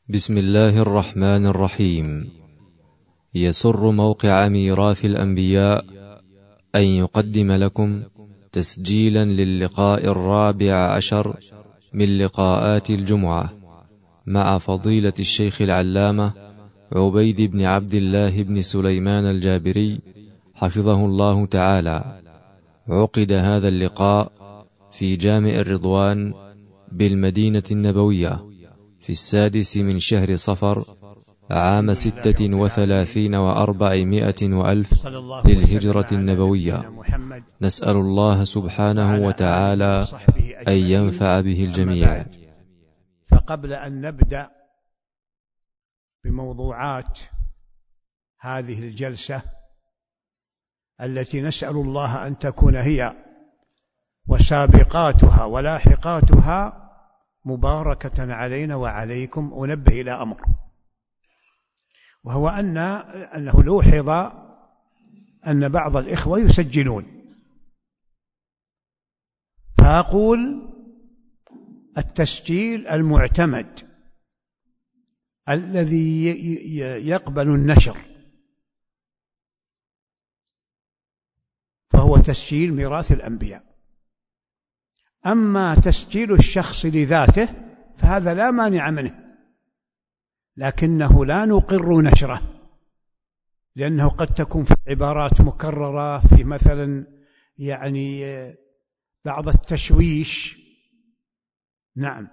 بسم الله الرحمن الرحيم. يسر موقع ميراث الأنبياء أن يقدم لكم تسجيلا للقاء 14 من لقاءات الجمعة مع فضيلة الشيخ العلامة عبيد بن عبد الله بن سليمان الجابري حفظه الله تعالى. عقد هذا اللقاء في جامع الرضوان بالمدينة النبوية في 6 من شهر صفر عام 36 و400 وألف للهجرة النبوية. نسأل الله سبحانه وتعالى أن ينفع به الجميع. فقبل أن نبدأ بموضوعات هذه الجلسة التي نسأل الله أن تكون هي وسابقاتها ولاحقاتها مباركة علينا وعليكم، أنبه إلى أمر، وهو أنه لوحظ أن بعض الإخوة يسجلون، فأقول التسجيل المعتمد الذي يقبل النشر فهو تسجيل ميراث الأنبياء. أما تسجيل الشخص لذاته فهذا لا مانع منه، لكنه لا نقر نشره، لأنه قد تكون في عبارات مكررة، في مثلا بعض التشويش. نعم،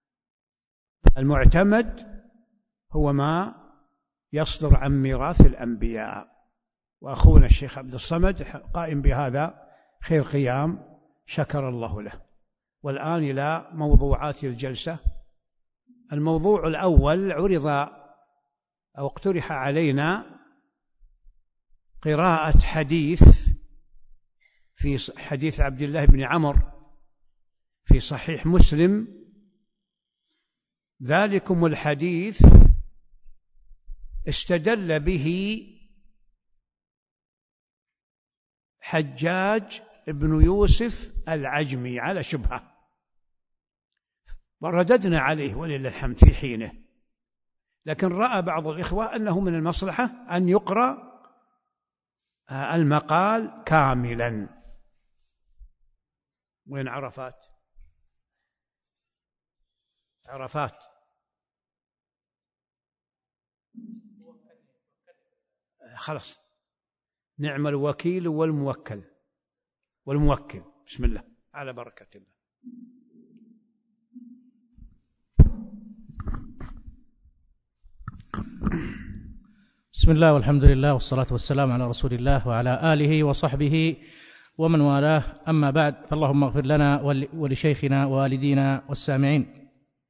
المعتمد هو ما يصدر عن ميراث الأنبياء، وأخونا الشيخ عبد الصمد قائم بهذا خير قيام، شكر الله له. والآن إلى موضوعات الجلسة. الموضوع الأول عرض أو اقترح علينا قراءة حديث في حديث عبد الله بن عمرو في صحيح مسلم. ذلكم الحديث استدل به حجاج ابن يوسف العجمي على شبهة، ورددنا عليه ولله الحمد في حينه، لكن رأى بعض الإخوة أنه من المصلحة أن يقرأ المقال كاملا. وين عرفات؟ عرفات خلاص، نعم الوكيل والموكل. بسم الله، على بركة الله. بسم الله والحمد لله والصلاة والسلام على رسول الله وعلى آله وصحبه ومن والاه، أما بعد، فاللهم اغفر لنا ولشيخنا ووالدينا والسامعين.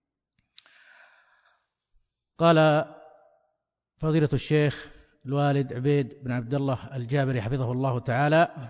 قال فضيلة الشيخ الوالد عبيد بن عبد الله الجابري حفظه الله تعالى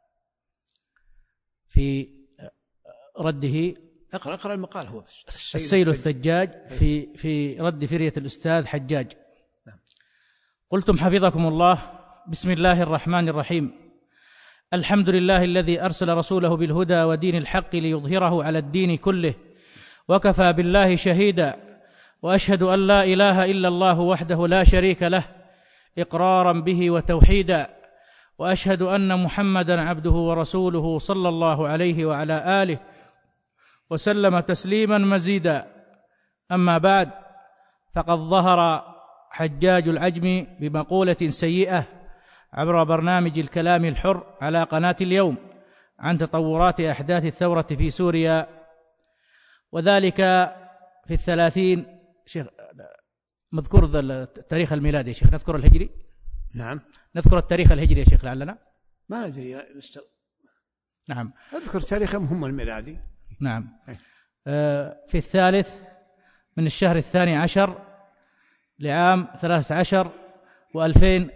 في رده، اقرأ المقال. هو السيل الثجاج في رد فرية الأستاذ حجاج. قلتم حفظكم الله: بسم الله الرحمن الرحيم، الحمد لله الذي أرسل رسوله بالهدى ودين الحق ليظهره على الدين كله، وكفى بالله شهيدا، وأشهد أن لا إله إلا الله وحده لا شريك له إقرارا به وتوحيدا، وأشهد أن محمدا عبده ورسوله صلى الله عليه وعلى آله وسلم تسليما مزيدا. أما بعد، فقد ظهر حجاج العجمي بمقولة سيئة عبر برنامج الكلام الحر على قناة اليوم عن تطورات أحداث الثورة في سوريا، وذلك في 30. شيخ، مذكور التاريخ الميلادي يا شيخ؟ نذكر الهجري؟ نعم، نذكر التاريخ الهجري يا شيخ لعلنا؟ ما ندري. نعم، أذكر تاريخهم هم الميلادي. نعم. في 3 من الشهر 12 لعام 13 و2000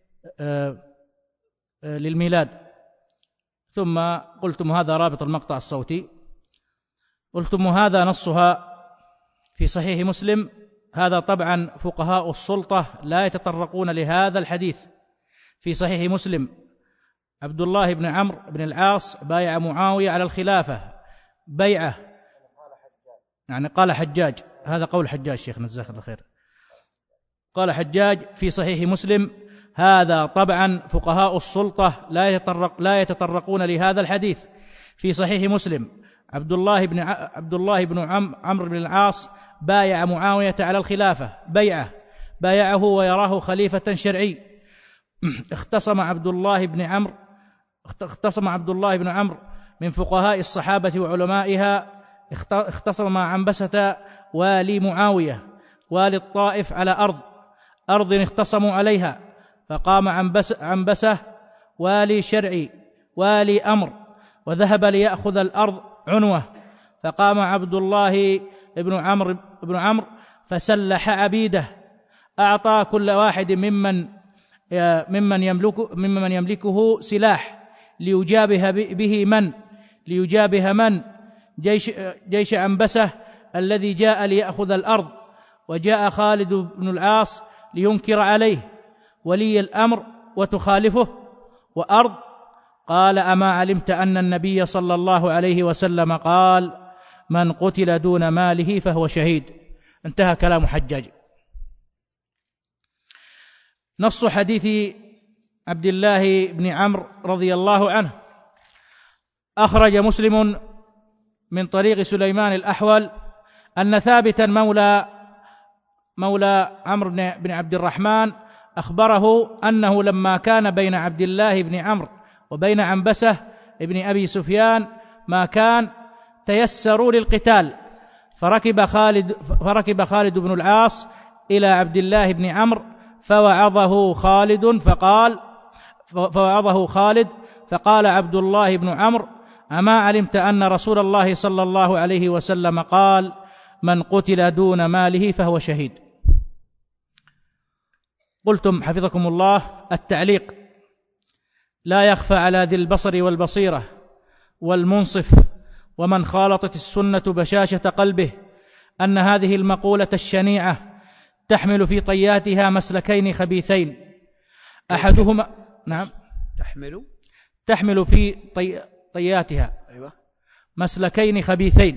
للميلاد. ثم قلتم هذا رابط المقطع الصوتي، قلتم هذا نصها في صحيح مسلم. هذا طبعا فقهاء السلطة لا يتطرقون لهذا الحديث. في صحيح مسلم: عبد الله بن عمرو بن العاص بايع معاوية على الخلافة بيعة، يعني قال حجاج هذا قول حجاج شيخنا جزاك الله خير. قال حجاج في صحيح مسلم: هذا طبعا فقهاء السلطة لا يتطرقون لهذا الحديث. في صحيح مسلم: عبد الله بن عمرو بن العاص بايع معاوية على الخلافة بايعه ويراه خليفة شرعي. اختصم عبد الله بن عمرو من فقهاء الصحابة وعلمائها، اختصم مع عنبسة والي معاوية والي الطائف على أرض اختصموا عليها، فقام عنبسة والي شرعي والي أمر وذهب ليأخذ الأرض عنوة، فقام عبد الله بن عمرو فسلح عبيده، أعطى كل واحد ممن يملكه سلاح ليجابه من جيش عنبسة الذي جاء ليأخذ الأرض. وجاء خالد بن العاص لينكر عليه ولي الأمر وتخالفه وأرض. قال: أما علمت أن النبي صلى الله عليه وسلم قال: من قتل دون ماله فهو شهيد. انتهى كلام حجاج. نص حديث عبد الله بن عمرو رضي الله عنه: أخرج مسلم من طريق سليمان الأحول أن ثابتا مولى عمرو بن عبد الرحمن أخبره أنه لما كان بين عبد الله بن عمرو وبين عنبسة ابن أبي سفيان ما كان تيسروا للقتال، فركب خالد بن العاص إلى عبد الله بن عمرو فوعظه خالد فقال عبد الله بن عمرو: أما علمت أن رسول الله صلى الله عليه وسلم قال: من قتل دون ماله فهو شهيد. قلتم حفظكم الله: التعليق: لا يخفى على ذي البصر والبصيرة والمنصف ومن خالطت السنة بشاشة قلبه أن هذه المقولة الشنيعة تحمل في طياتها مسلكين خبيثين، أحدهما تحمل في طياتها مسلكين خبيثين،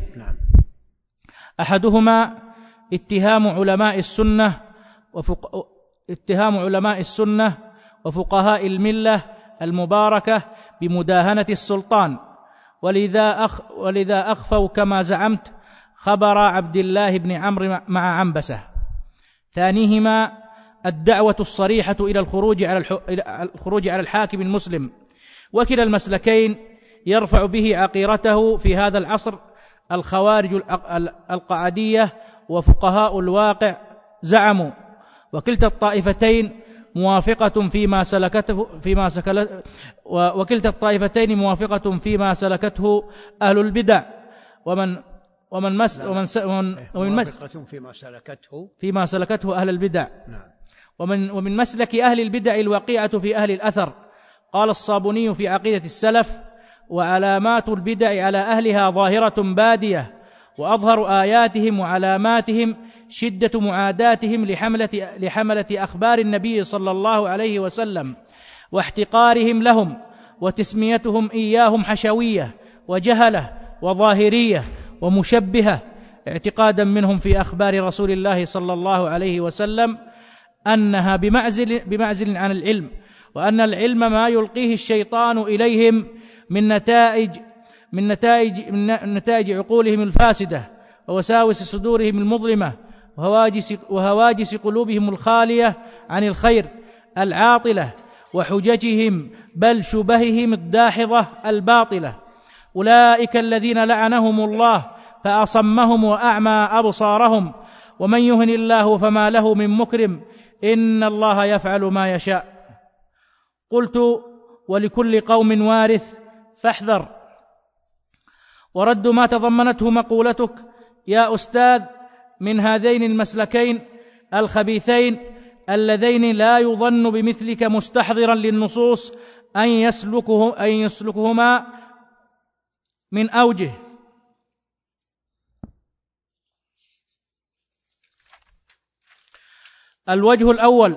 أحدهما اتهام علماء السنة وفقهاء الملة المباركة بمداهنة السلطان، ولذا أخفوا كما زعمت خبر عبد الله بن عمرو مع عنبسة. ثانيهما الدعوة الصريحة إلى الخروج على الحاكم المسلم، وكلا المسلكين يرفع به عقيرته في هذا العصر الخوارج القعدية وفقهاء الواقع زعموا، وكلتا الطائفتين موافقة فيما سلكته أهل البدع فيما سلكته أهل البدع ومن مسلك أهل البدع الوقيعة في أهل الأثر. قال الصابوني في عقيدة السلف: وعلامات البدع على أهلها ظاهرة بادية، وأظهر آياتهم وعلاماتهم شدة معاداتهم لحملة أخبار النبي صلى الله عليه وسلم واحتقارهم لهم وتسميتهم إياهم حشوية وجهلة وظاهرية ومشبهة، اعتقادا منهم في أخبار رسول الله صلى الله عليه وسلم أنها بمعزل عن العلم، وأن العلم ما يلقيه الشيطان إليهم من نتائج عقولهم الفاسدة ووساوس صدورهم المظلمة وهواجس قلوبهم الخالية عن الخير العاطلة وحججهم بل شبههم الداحضة الباطلة. أولئك الذين لعنهم الله فأصمهم وأعمى أبصارهم، ومن يهن الله فما له من مكرم، إن الله يفعل ما يشاء. قلت: ولكل قوم وارث فاحذر. ورد ما تضمنته مقولتك يا أستاذ من هذين المسلكين الخبيثين اللذين لا يظن بمثلك مستحضرا للنصوص أن يسلكهما من أوجه. الوجه الأول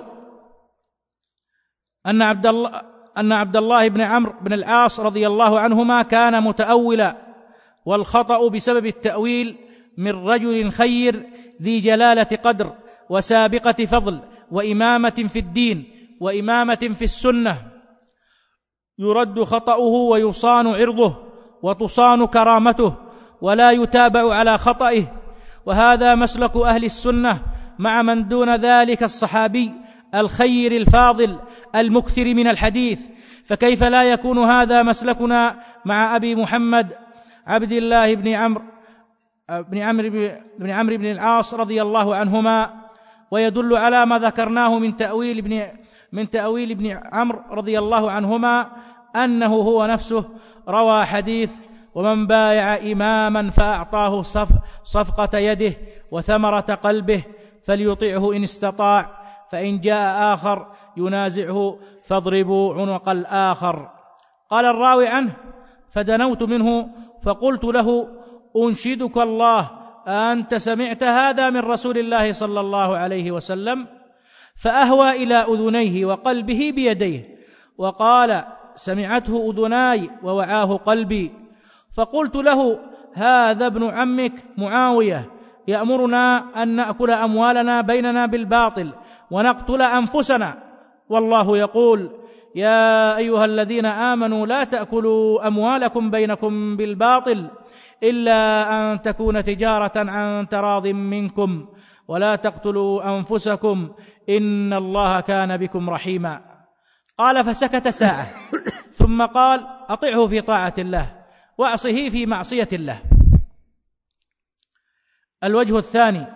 أن عبد الله بن عمرو بن العاص رضي الله عنهما كان متأولا، والخطأ بسبب التأويل من رجل خير ذي جلالة قدر وسابقة فضل وإمامة في الدين وإمامة في السنة، يرد خطأه ويصان عرضه وتصان كرامته ولا يتابع على خطئه. وهذا مسلك أهل السنة مع من دون ذلك الصحابي الخير الفاضل المكثر من الحديث، فكيف لا يكون هذا مسلكنا مع أبي محمد عبد الله بن عمرو بن العاص رضي الله عنهما؟ ويدل على ما ذكرناه من تأويل ابن عمرو رضي الله عنهما أنه هو نفسه روى حديث: ومن بايع إماما فأعطاه صفقة يده وثمرة قلبه فليطعه إن استطاع، فإن جاء آخر ينازعه فاضربوا عنق الآخر. قال الراوي عنه: فدنوت منه فقلت له: أنشدك الله أنت سمعت هذا من رسول الله صلى الله عليه وسلم؟ فأهوى إلى أذنيه وقلبه بيديه وقال: سمعته أذناي ووعاه قلبي. فقلت له: هذا ابن عمك معاوية يأمرنا أن نأكل أموالنا بيننا بالباطل ونقتل أنفسنا، والله يقول: يا أيها الذين آمنوا لا تأكلوا أموالكم بينكم بالباطل إلا أن تكون تجارة عن تراض منكم ولا تقتلوا أنفسكم إن الله كان بكم رحيما. قال: فسكت ساعة ثم قال: أطعه في طاعة الله واعصه في معصية الله. الوجه الثاني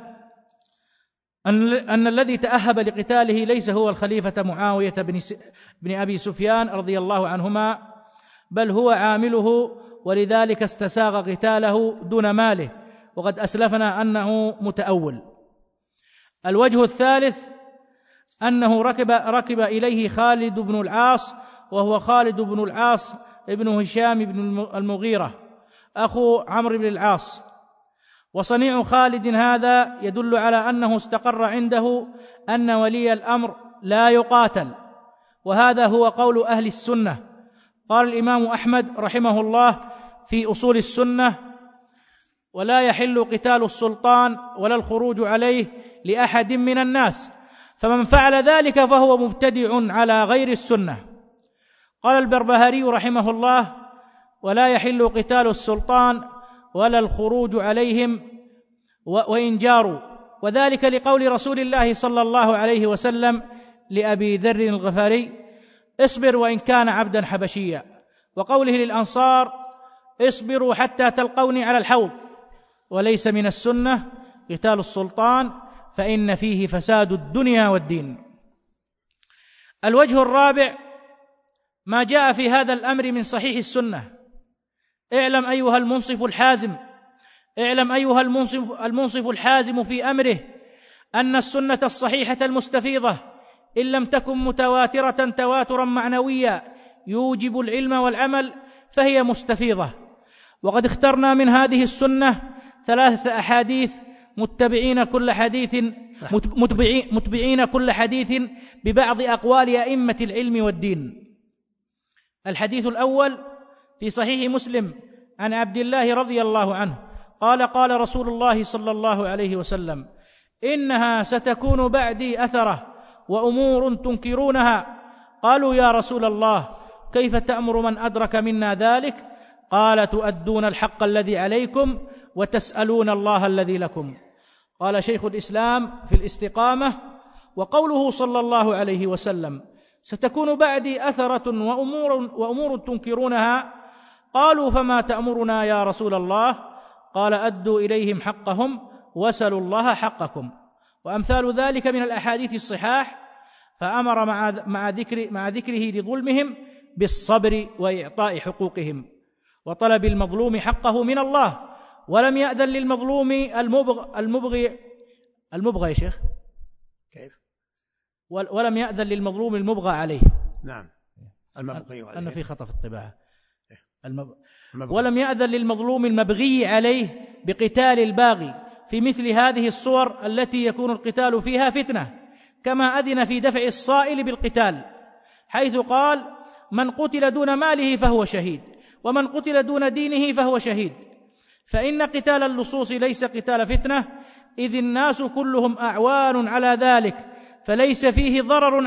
أن الذي تأهب لقتاله ليس هو الخليفة معاوية بن أبي سفيان رضي الله عنهما، بل هو عامله، ولذلك استساغ قتاله دون ماله، وقد أسلفنا أنه متأول. الوجه الثالث أنه ركب إليه خالد بن العاص، وهو خالد بن العاص ابن هشام بن المغيرة أخو عمرو بن العاص. وصنيع خالد هذا يدل على أنه استقر عنده أن ولي الأمر لا يقاتل، وهذا هو قول أهل السنة. قال الإمام أحمد رحمه الله في أصول السنة: ولا يحل قتال السلطان ولا الخروج عليه لأحد من الناس، فمن فعل ذلك فهو مبتدع على غير السنة. قال البربهاري رحمه الله: ولا يحل قتال السلطان ولا الخروج عليهم وإن جاروا، وذلك لقول رسول الله صلى الله عليه وسلم لأبي ذر الغفاري: اصبر وإن كان عبدا حبشيا، وقوله للأنصار: اصبروا حتى تلقوني على الحوض. وليس من السنة قتال السلطان فإن فيه فساد الدنيا والدين. الوجه الرابع ما جاء في هذا الأمر من صحيح السنة. اعلم أيها المنصف الحازم في أمره أن السنة الصحيحة المستفيضة إن لم تكن متواترة تواترا معنويا يوجب العلم والعمل فهي مستفيضة. وقد اخترنا من هذه السنة 3 أحاديث متبعين كل حديث ببعض أقوال أئمة العلم والدين. الحديث الأول في صحيح مسلم عن عبد الله رضي الله عنه قال: قال رسول الله صلى الله عليه وسلم: إنها ستكون بعدي أثرة وأمور تنكرونها. قالوا: يا رسول الله كيف تأمر من أدرك منا ذلك؟ قال: تؤدون الحق الذي عليكم وتسألون الله الذي لكم. قال شيخ الإسلام في الاستقامة: وقوله صلى الله عليه وسلم: ستكون بعدي أثرة وأمور تنكرونها. قالوا: فما تأمرنا يا رسول الله؟ قال: أدوا إليهم حقهم وسلوا الله حقكم. وأمثال ذلك من الأحاديث الصحاح. فأمر مع ذكره لظلمهم بالصبر وإعطاء حقوقهم وطلب المظلوم حقه من الله، ولم يأذن للمظلوم المبغى يا شيخ كيف؟ ولم يأذن للمظلوم المبغى عليه. نعم، المبغي عليه. أنا في خطأ في الطباعة. ولم يأذن للمظلوم المبغي عليه بقتال الباغي في مثل هذه الصور التي يكون القتال فيها فتنة، كما أذن في دفع الصائل بالقتال، حيث قال: من قتل دون ماله فهو شهيد، ومن قتل دون دينه فهو شهيد. فإن قتال اللصوص ليس قتال فتنة، إذ الناس كلهم أعوان على ذلك، فليس فيه ضرر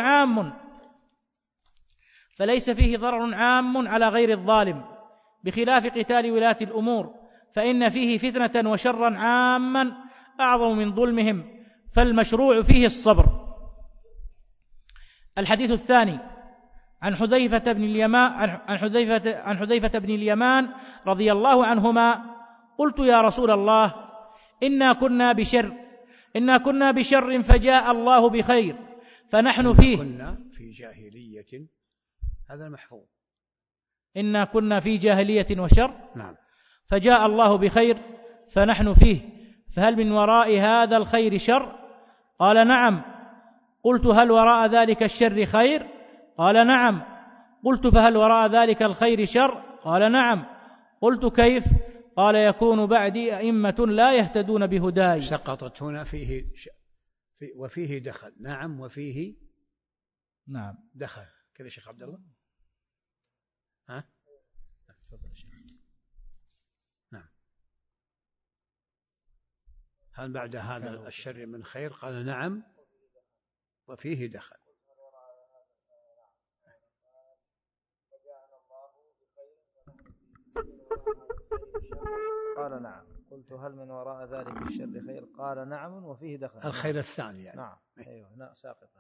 عام على غير الظالم، بخلاف قتال ولاة الأمور، فإن فيه فتنة وشرا عاما أعظم من ظلمهم، فالمشروع فيه الصبر. الحديث الثاني عن حذيفة بن اليمان رضي الله عنهما: قلت يا رسول الله إنا كنا بشر فجاء الله بخير فنحن فيه. كنا في جاهلية، هذا المحفوظ. إنا كنا في جاهلية وشر، نعم. فجاء الله بخير فنحن فيه، فهل من وراء هذا الخير شر؟ قال نعم. قلت هل وراء ذلك الشر خير؟ قال نعم. قلت فهل وراء ذلك الخير شر؟ قال نعم. قلت كيف؟ قال يكون بعدي أئمة لا يهتدون بهداي. سقطت هنا وفيه دخل. نعم وفيه نعم دخل كذا شيخ عبد الله. ها؟ نعم. هل بعد هذا الشر من خير؟ قال نعم وفيه دخل. قال نعم. قلت هل من وراء ذلك الشر خير؟ قال نعم وفيه دخل. الخير الثاني يعني. نعم. أيوه. لا ساقطة.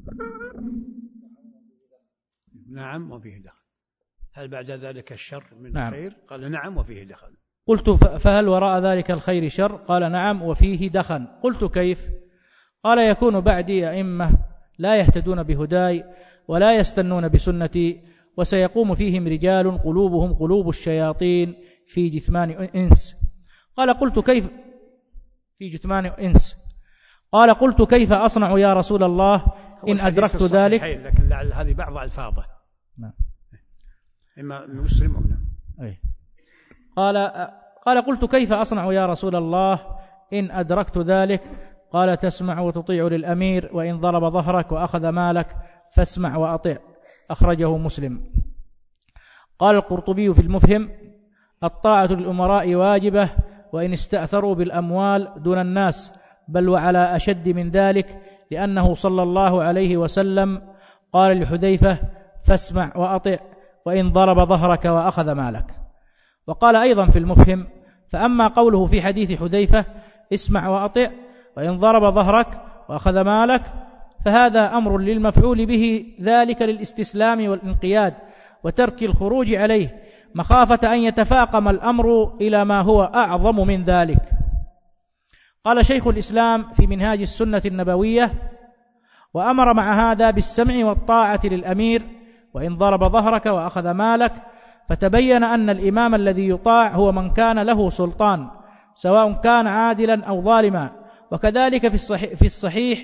نعم وفيه دخل. هل بعد ذلك الشر من خير؟ قال نعم وفيه دخل. قلت فهل وراء ذلك الخير شر؟ قال نعم وفيه دخن. قلت كيف؟ قال يكون بعدي أئمة لا يهتدون بهداي ولا يستنون بسنتي، وسيقوم فيهم رجال قلوبهم قلوب الشياطين في جثمان إنس. قال قلت كيف في جثمان إنس؟ قال قلت كيف أصنع يا رسول الله إن أدركت ذلك؟ لكن لعل هذه بعض ألفاظه. نعم. إما مسلم أو نعم. أي. قال قلت كيف أصنع يا رسول الله إن أدركت ذلك؟ قال تسمع وتطيع للأمير، وإن ضرب ظهرك وأخذ مالك فاسمع وأطع. أخرجه مسلم. قال القرطبي في المفهم: الطاعة للأمراء واجبة وإن استأثروا بالأموال دون الناس، بل وعلى أشد من ذلك، لأنه صلى الله عليه وسلم قال لحذيفة: فاسمع وأطع وإن ضرب ظهرك وأخذ مالك. وقال أيضا في المفهم: فأما قوله في حديث حذيفة: اسمع وأطع وإن ضرب ظهرك وأخذ مالك، فهذا أمر للمفعول به ذلك للاستسلام والانقياد وترك الخروج عليه، مخافة أن يتفاقم الأمر إلى ما هو أعظم من ذلك. قال شيخ الإسلام في منهاج السنة النبوية: وأمر مع هذا بالسمع والطاعة للأمير وإن ضرب ظهرك وأخذ مالك، فتبين أن الإمام الذي يطاع هو من كان له سلطان، سواء كان عادلا أو ظالما. وكذلك في الصحيح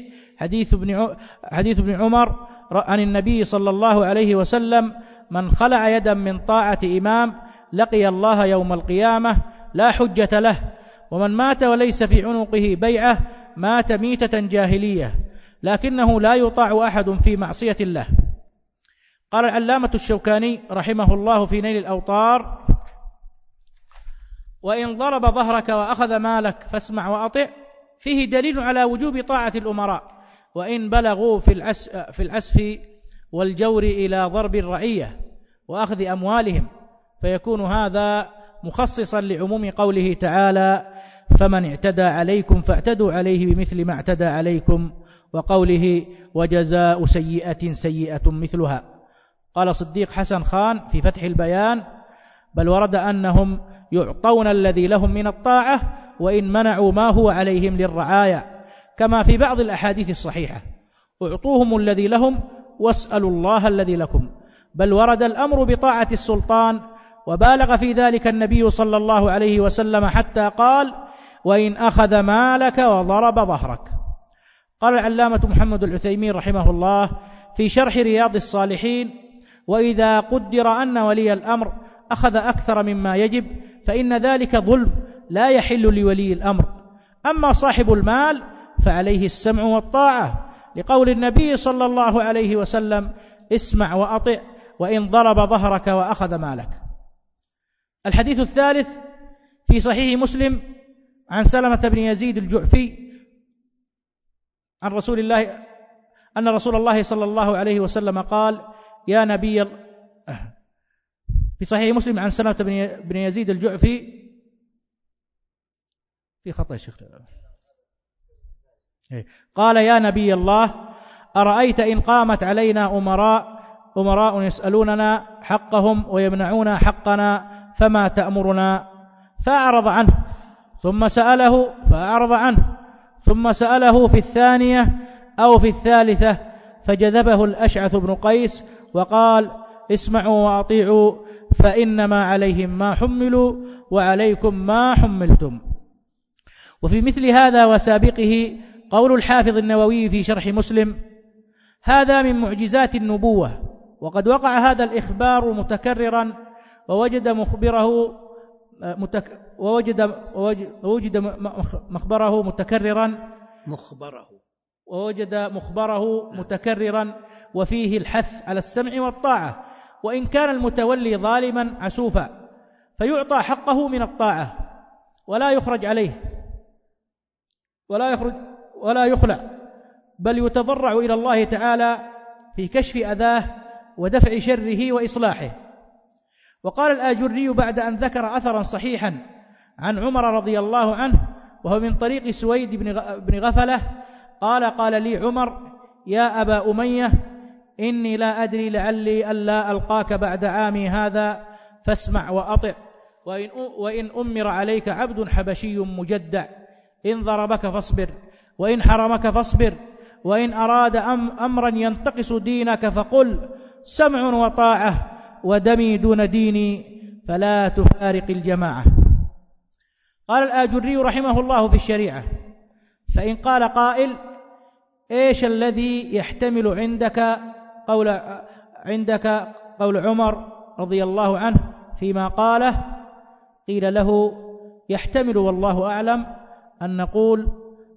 حديث ابن عمر عن النبي صلى الله عليه وسلم: من خلع يدا من طاعة إمام لقي الله يوم القيامة لا حجة له، ومن مات وليس في عنقه بيعة مات ميتة جاهلية، لكنه لا يطاع أحد في معصية الله. قال العلامة الشوكاني رحمه الله في نيل الأوطار: وإن ضرب ظهرك وأخذ مالك فاسمع وأطع، فيه دليل على وجوب طاعة الأمراء وإن بلغوا في العسف والجور إلى ضرب الرعية وأخذ أموالهم، فيكون هذا مخصصا لعموم قوله تعالى: فمن اعتدى عليكم فاعتدوا عليه بمثل ما اعتدى عليكم، وقوله: وجزاء سيئة سيئة مثلها. قال صديق حسن خان في فتح البيان: بل ورد أنهم يعطون الذي لهم من الطاعة وإن منعوا ما هو عليهم للرعاية، كما في بعض الأحاديث الصحيحة: اعطوهم الذي لهم واسألوا الله الذي لكم. بل ورد الأمر بطاعة السلطان، وبالغ في ذلك النبي صلى الله عليه وسلم حتى قال: وإن أخذ مالك وضرب ظهرك. قال العلامة محمد العثيمين رحمه الله في شرح رياض الصالحين: وإذا قدر أن ولي الأمر أخذ أكثر مما يجب فإن ذلك ظلم لا يحل لولي الأمر. أما صاحب المال فعليه السمع والطاعة، لقول النبي صلى الله عليه وسلم: اسمع وأطع وإن ضرب ظهرك وأخذ مالك. الحديث الثالث في صحيح مسلم عن سلمة بن يزيد الجعفي عن رسول الله أن رسول الله صلى الله عليه وسلم قال يا نبي في صحيح مسلم عن سلمة بن يزيد الجعفي في خطأ الشيخ قال يا نبي الله أرأيت إن قامت علينا أمراء يسألوننا حقهم ويمنعون حقنا فما تأمرنا؟ فأعرض عنه ثم سأله فأعرض عنه ثم سأله في الثانية أو في الثالثة فجذبه الأشعث بن قيس وقال اسمعوا وأطيعوا فإنما عليهم ما حملوا وعليكم ما حملتم. وفي مثل هذا وسابقه قول الحافظ النووي في شرح مسلم هذا من معجزات النبوة، وقد وقع هذا الإخبار متكررا ووجد مخبره متكررا وفيه الحث على السمع والطاعة، وإن كان المتولي ظالما عسوفا فيعطى حقه من الطاعة ولا يخرج عليه ولا يخلع، بل يتضرع إلى الله تعالى في كشف أذاه ودفع شره وإصلاحه. وقال الآجري بعد أن ذكر أثرا صحيحا عن عمر رضي الله عنه وهو من طريق سويد بن غفلة قال لي عمر يا أبا أمية إني لا أدري لعلي ألا ألقاك بعد عامي هذا فاسمع وأطع، وإن أمر عليك عبد حبشي مجدع إن ضربك فاصبر وإن حرمك فاصبر، وإن أراد أمرا ينتقص دينك فقل سمع وطاعة ودمي دون ديني فلا تفارق الجماعة. قال الآجري رحمه الله في الشريعة فإن قال قائل إيش الذي يحتمل عندك قول عمر رضي الله عنه فيما قاله؟ قيل له يحتمل والله أعلم أن نقول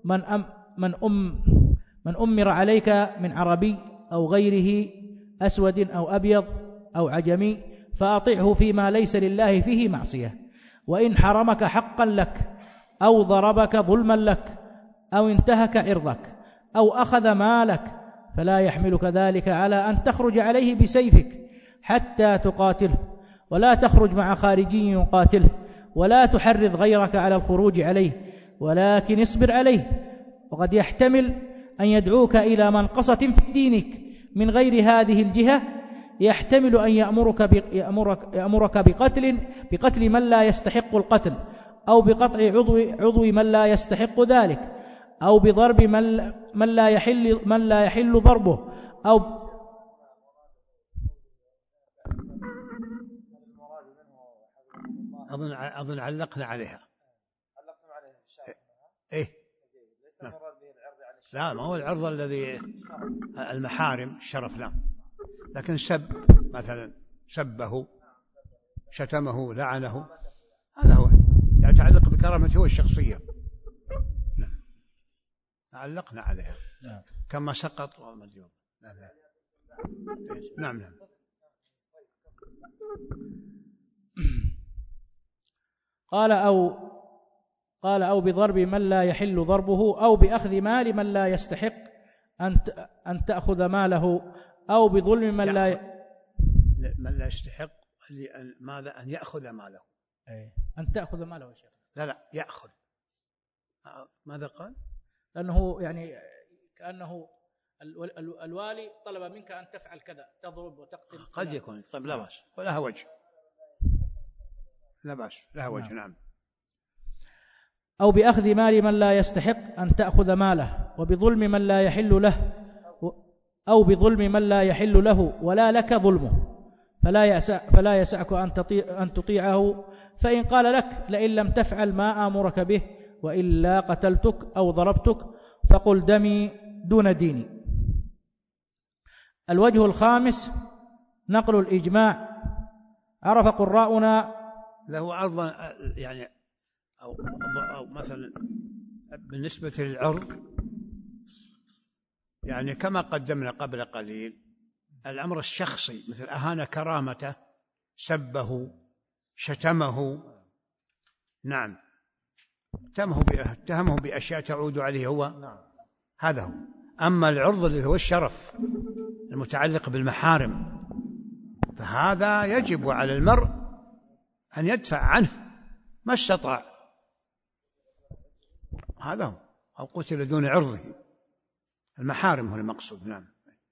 من أمر عليك من عربي أو غيره أسود أو أبيض أو عجمي فأطعه فيما ليس لله فيه معصية، وإن حرمك حقا لك أو ضربك ظلما لك أو انتهك عرضك أو أخذ مالك فلا يحملك ذلك على أن تخرج عليه بسيفك حتى تقاتله، ولا تخرج مع خارجي يقاتله، ولا تحرض غيرك على الخروج عليه، ولكن اصبر عليه. وقد يحتمل أن يدعوك إلى منقصة في دينك من غير هذه الجهة، يحتمل أن يأمرك بقتل من لا يستحق القتل، أو بقطع عضو من لا يستحق ذلك، أو بضرب من لا يحل ضربه، أو أظن علقنا عليها. إيه؟ لا، ما هو العرض الذي المحارم الشرف، لا، لكن سب مثلا، سبه، شتمه، لعنه، هذا هو يتعلق بكرامته الشخصية. نعم، علقنا عليها كما سقط ومديون. نعم. قال أو بضرب من لا يحل ضربه، أو بأخذ مال من لا يستحق أن تأخذ ماله، أو بظلم من لا يستحق ماذا؟ أن يأخذ ماله. أن تأخذ ماله شيخ. لا يأخذ. ماذا قال؟ لأنه يعني كأنه الوالي طلب منك أن تفعل كذا، تضرب وتقتل. قد يكون. طيب لا بأس، ولها وجه. لا بأس، لها وجه. نعم. أو بأخذ مال من لا يستحق أن تأخذ ماله، وبظلم من لا يحل له، أو بظلم من لا يحل له ولا لك ظلمه، فلا يسعك أن تطيعه. فإن قال لك لئن لم تفعل ما آمرك به وإلا قتلتك أو ضربتك فقل دمي دون ديني. الوجه الخامس نقل الإجماع. عرف قراؤنا له عرضا، يعني أو مثلا بالنسبة للعرض، يعني كما قدمنا قبل قليل الأمر الشخصي، مثل أهان كرامته، سبه، شتمه، نعم، اتهمه بأشياء تعود عليه هو. نعم. هذا هو. أما العرض اللي هو الشرف المتعلق بالمحارم فهذا يجب على المرء أن يدفع عنه ما استطاع. هذا هو. أو قتل دون عرضه، المحارم هو المقصود. نعم.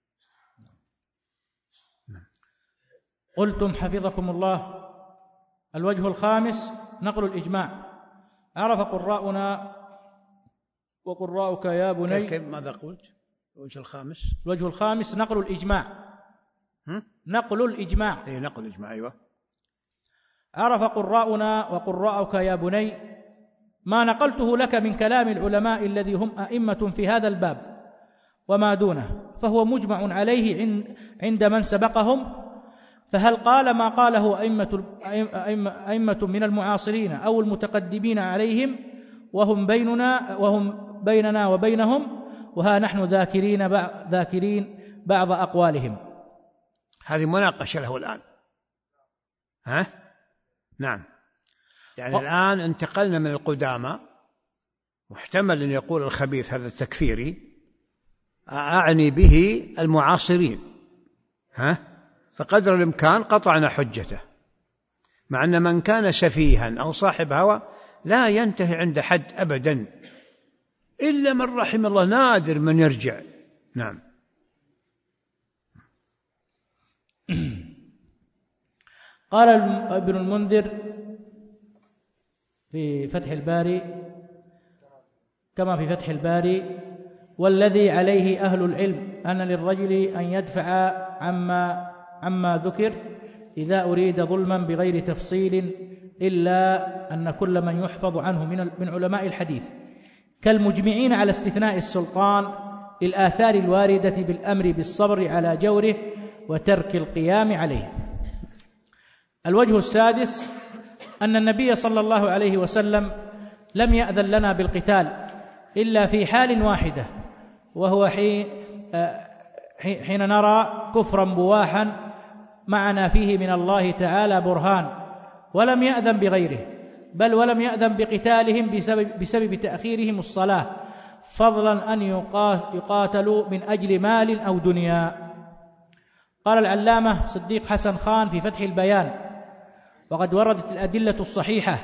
قلتم حفظكم الله: الوجه الخامس نقل الإجماع. عرف قراؤنا وقراؤك يا بني. كيف ماذا قلت؟ الوجه الخامس. الوجه الخامس نقل الإجماع. نقل الإجماع. أي نقل الإجماع. أيوة. عرف قراؤنا وقراؤك يا بني ما نقلته لك من كلام العلماء الذي هم أئمة في هذا الباب وما دونه، فهو مجمع عليه عند من سبقهم. فهل قال ما قاله أئمة من المعاصرين أو المتقدمين عليهم وهم بيننا وبينهم، وها نحن ذاكرين بعض أقوالهم. هذه مناقشة له الآن. نعم. يعني الآن انتقلنا من القدامى، محتمل أن يقول الخبيث هذا التكفيري، أعني به المعاصرين، فقدر الإمكان قطعنا حجته، مع أن من كان سفيها أو صاحب هوى لا ينتهي عند حد أبدا، إلا من رحم الله، نادر من يرجع. نعم. قال ابن المنذر في فتح الباري كما في فتح الباري: والذي عليه أهل العلم أن للرجل أن يدفع عما ذكر إذا أريد ظلما بغير تفصيل، إلا أن كل من يحفظ عنه من علماء الحديث كالمجمعين على استثناء السلطان للآثار الواردة بالأمر بالصبر على جوره وترك القيام عليه. الوجه السادس أن النبي صلى الله عليه وسلم لم يأذن لنا بالقتال إلا في حال واحدة، وهو حين نرى كفرا بواحا معنا فيه من الله تعالى برهان، ولم يأذن بغيره، بل ولم يأذن بقتالهم بسبب تأخيرهم الصلاة، فضلا أن يقاتلوا من أجل مال أو دنيا. قال العلامة صديق حسن خان في فتح البيان: وقد وردت الأدلة الصحيحة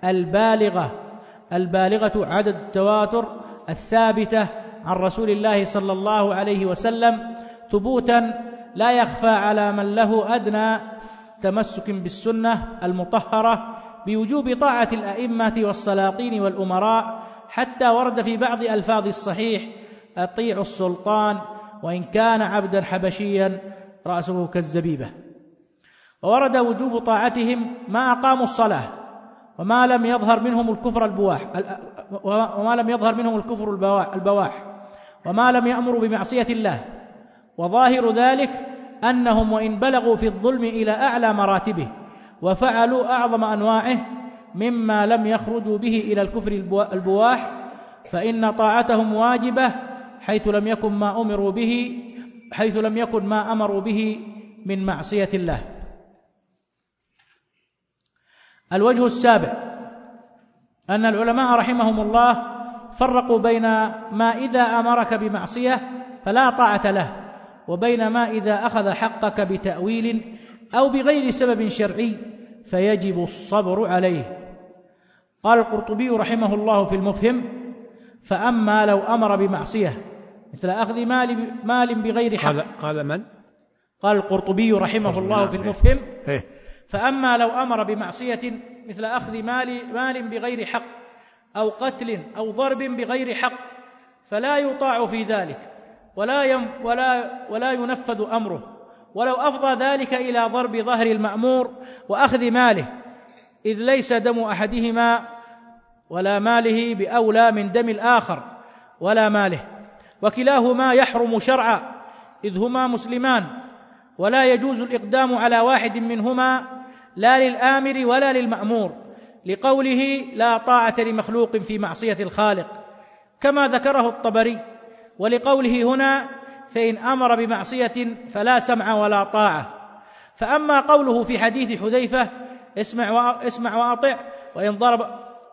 البالغة عدد التواتر الثابتة عن رسول الله صلى الله عليه وسلم ثبوتا لا يخفى على من له أدنى تمسك بالسنة المطهرة بوجوب طاعة الأئمة والسلاطين والأمراء، حتى ورد في بعض ألفاظ الصحيح: أطيعوا السلطان وإن كان عبدا حبشيا رأسه كالزبيبة. وورد وجوب طاعتهم ما أقاموا الصلاة وما لم يظهر منهم الكفر البواح وما لم يأمروا بمعصية الله. وظاهر ذلك أنهم وإن بلغوا في الظلم إلى أعلى مراتبه وفعلوا أعظم أنواعه مما لم يخرجوا به إلى الكفر البواح، فإن طاعتهم واجبة حيث لم يكن ما أمروا به من معصية الله. الوجه السابع أن العلماء رحمهم الله فرقوا بين ما إذا أمرك بمعصية فلا طاعة له، وبين ما إذا أخذ حقك بتأويل أو بغير سبب شرعي فيجب الصبر عليه. قال القرطبي رحمه الله في المفهم: فأما لو أمر بمعصية مثل أخذ مال بغير حق. قال من؟ قال القرطبي رحمه الله في المفهم: فأما لو أمر بمعصية مثل أخذ مال بغير حق أو قتل أو ضرب بغير حق فلا يطاع في ذلك ولا ينفذ أمره، ولو أفضى ذلك إلى ضرب ظهر المأمور وأخذ ماله، إذ ليس دم أحدهما ولا ماله بأولى من دم الآخر ولا ماله، وكلاهما يحرم شرعا إذ هما مسلمان، ولا يجوز الإقدام على واحد منهما لا للآمر ولا للمأمور، لقوله: لا طاعة لمخلوق في معصية الخالق، كما ذكره الطبري، ولقوله هنا: فإن أمر بمعصية فلا سمع ولا طاعة. فأما قوله في حديث حذيفة: اسمع وأطع،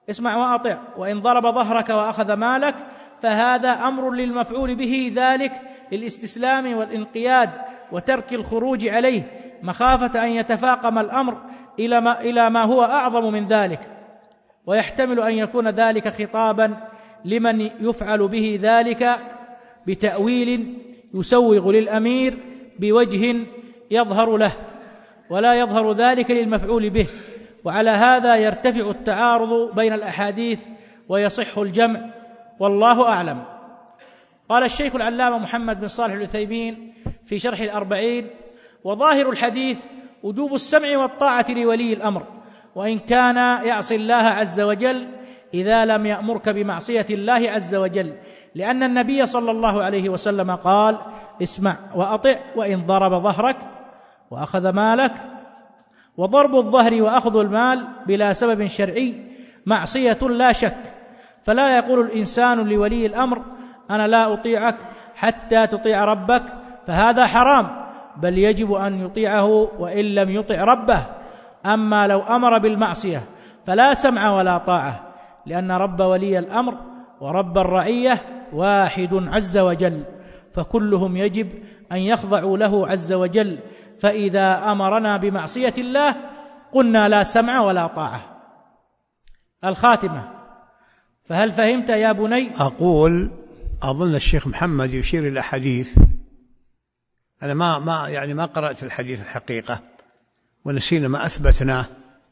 اسمع وأطع، وإن ضرب ظهرك وأخذ مالك، فهذا أمر للمفعول به ذلك للاستسلام والانقياد وترك الخروج عليه، مخافة أن يتفاقم الأمر إلى ما هو أعظم من ذلك. ويحتمل أن يكون ذلك خطابا لمن يفعل به ذلك بتأويل يسوغ للأمير بوجه يظهر له، ولا يظهر ذلك للمفعول به. وعلى هذا يرتفع التعارض بين الأحاديث ويصح الجمع، والله أعلم. قال الشيخ العلامة محمد بن صالح العثيمين في شرح الأربعين: وظاهر الحديث وجوب السمع والطاعة لولي الأمر، وإن كان يعصي الله عز وجل إذا لم يأمرك بمعصية الله عز وجل، لأن النبي صلى الله عليه وسلم قال: اسمع وأطع وإن ضرب ظهرك وأخذ مالك. وضرب الظهر وأخذ المال بلا سبب شرعي معصية لا شك، فلا يقول الإنسان لولي الأمر: أنا لا أطيعك حتى تطيع ربك، فهذا حرام، بل يجب أن يطيعه وإن لم يطع ربه. أما لو أمر بالمعصية فلا سمع ولا طاعة، لأن رب ولي الأمر ورب الرعية واحد عز وجل، فكلهم يجب أن يخضعوا له عز وجل، فإذا أمرنا بمعصية الله قلنا لا سمع ولا طاعة. الخاتمة: فهل فهمت يا بني؟ أظن الشيخ محمد يشير إلى حديث، أنا ما قرأت الحديث الحقيقة، ونسينا ما أثبتناه.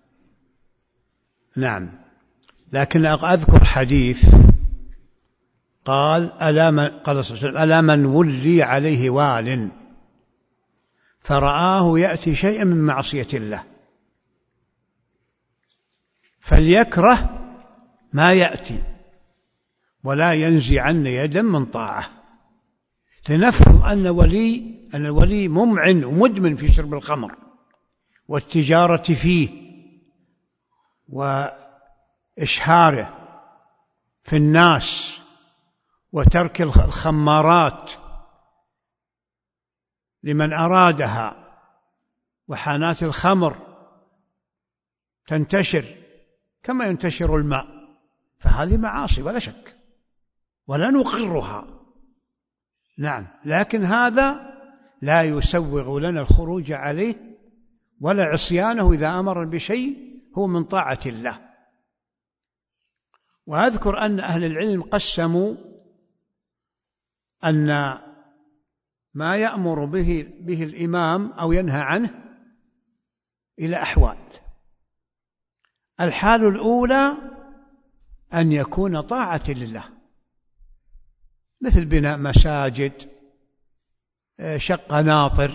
نعم، لكن أذكر حديث قال: قال صلى الله عليه وسلم: ألا من ولي عليه وال فرآه يأتي شيئا من معصية الله فليكره ما يأتي ولا ينزعن يدا من طاعة. لنفرض أن الولي ممعن ومدمن في شرب الخمر والتجارة فيه وإشهاره في الناس وترك الخمارات لمن أرادها، وحانات الخمر تنتشر كما ينتشر الماء، فهذه معاصي ولا شك، ولا نقرها. نعم، لكن هذا لا يسوغ لنا الخروج عليه ولا عصيانه إذا أمر بشيء هو من طاعة الله. وأذكر أن أهل العلم قسموا أن ما يأمر به الإمام أو ينهى عنه إلى أحوال. الحال الأولى أن يكون طاعة لله، مثل بناء مساجد، شق قناطر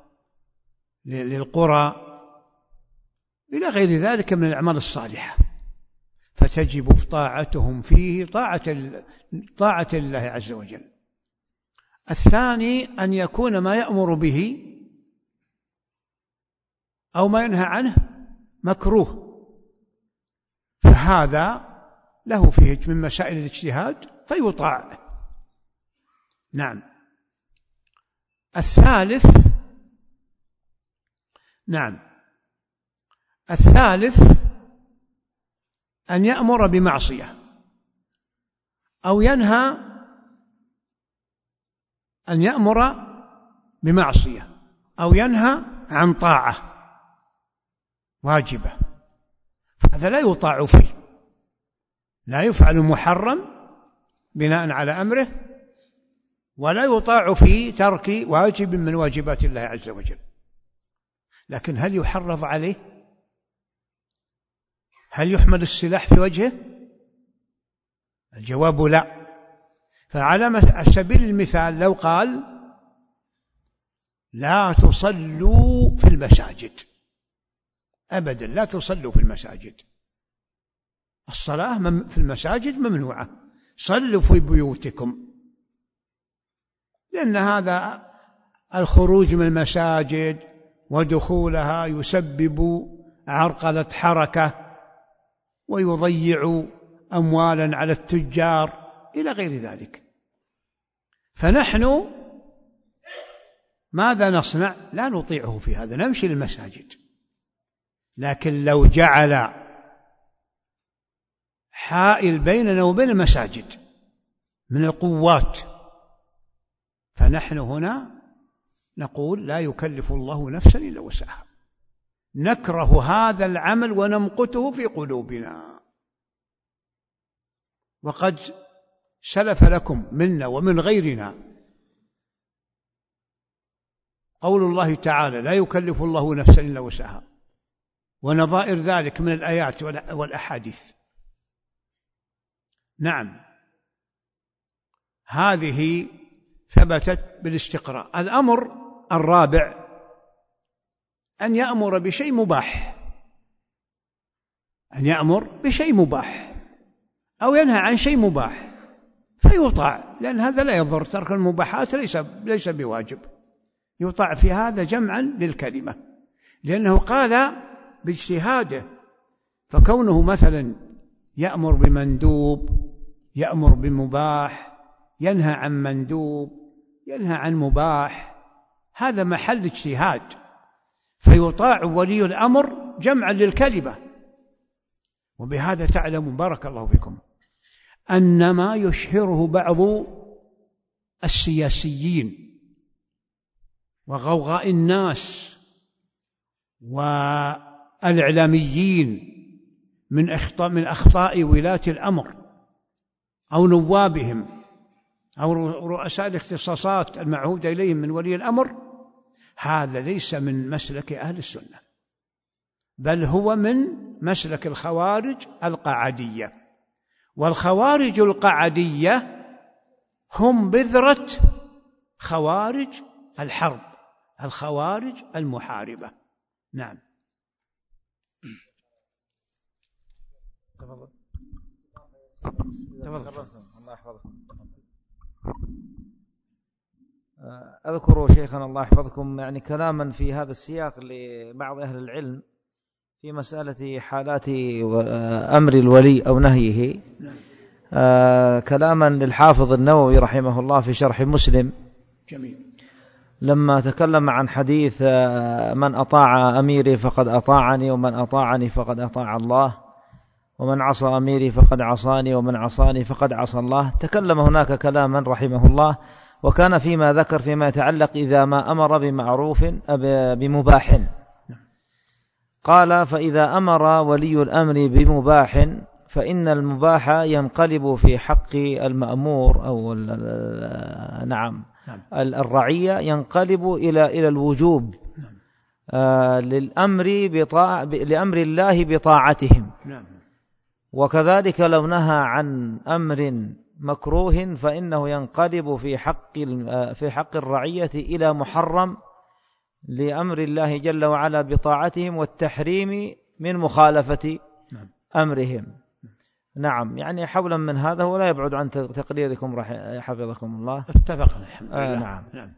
للقرى، إلى غير ذلك من الأعمال الصالحة، فتجب طاعتهم فيه طاعة الله عز وجل. الثاني أن يكون ما يأمر به أو ما ينهى عنه مكروه، فهذا له فيه من مسائل الاجتهاد فيطاع. نعم. الثالث أن يأمر بمعصية أو ينهى، أن يأمر بمعصية أو ينهى عن طاعة واجبة، فهذا لا يطاع فيه، لا يفعل محرم بناء على أمره، ولا يطاع في ترك واجب من واجبات الله عز وجل. لكن هل يحرض عليه؟ هل يحمل السلاح في وجهه؟ الجواب لا. فعلى سبيل المثال لو قال: لا تصلوا في المساجد أبدا، لا تصلوا في المساجد، الصلاة في المساجد ممنوعة، صلوا في بيوتكم، لأن هذا الخروج من المساجد ودخولها يسبب عرقلة حركة ويضيع أموالا على التجار إلى غير ذلك. فنحن ماذا نصنع؟ لا نطيعه في هذا، نمشي للمساجد. لكن لو جعل حائل بيننا وبين المساجد من القوات. فنحن هنا نقول لا يكلف الله نفسا إلا وسعها، نكره هذا العمل ونمقته في قلوبنا. وقد سلف لكم منا ومن غيرنا قول الله تعالى لا يكلف الله نفسا إلا وسعها، ونظائر ذلك من الآيات والأحاديث. نعم، هذه ثبتت بالاستقراء. الأمر الرابع أن يأمر بشيء مباح، أن يأمر بشيء مباح أو ينهى عن شيء مباح فيطاع، لأن هذا لا يضر. ترك المباحات ليس بواجب، يطاع في هذا جمعا للكلمة، لأنه قال باجتهاده. فكونه مثلا يأمر بمندوب، يأمر بمباح، ينهى عن مندوب، ينهى عن مباح، هذا محل اجتهاد، فيطاع ولي الأمر جمعا للكلمة. وبهذا تعلم بارك الله فيكم أن ما يشهره بعض السياسيين وغوغاء الناس والإعلاميين من أخطاء ولاة الأمر أو نوابهم أو رؤساء الاختصاصات المعهود إليهم من ولي الأمر، هذا ليس من مسلك أهل السنة، بل هو من مسلك الخوارج القعدية. والخوارج القعدية هم بذرة خوارج الحرب، الخوارج المحاربة. نعم. تفضل. الله يحفظكم. أذكر شيخنا الله يحفظكم يعني كلاما في هذا السياق لبعض أهل العلم في مسألة حالات أمر الولي أو نهيه. كلاما للحافظ النووي رحمه الله في شرح مسلم. جميل. لما تكلم عن حديث من أطاع أميري فقد أطاعني، ومن أطاعني فقد أطاع الله، ومن عصى أميري فقد عصاني، ومن عصاني فقد عصى الله. تكلم هناك كلاما رحمه الله، وكان فيما ذكر فيما يتعلق إذا ما أمر بمعروف بمباح. قال فإذا أمر ولي الأمر بمباح فإن المباح ينقلب في حق المأمور أو نعم الرعية، ينقلب إلى الوجوب لأمر الله بطاعتهم. وكذلك لو نهى عن أمر مكروه فإنه ينقلب في حق الرعية إلى محرم لأمر الله جل وعلا بطاعتهم والتحريم من مخالفة أمرهم. نعم، يعني حولا من هذا ولا يبعد عن تقريركم حفظكم الله. اتفقنا الحمد لله. نعم.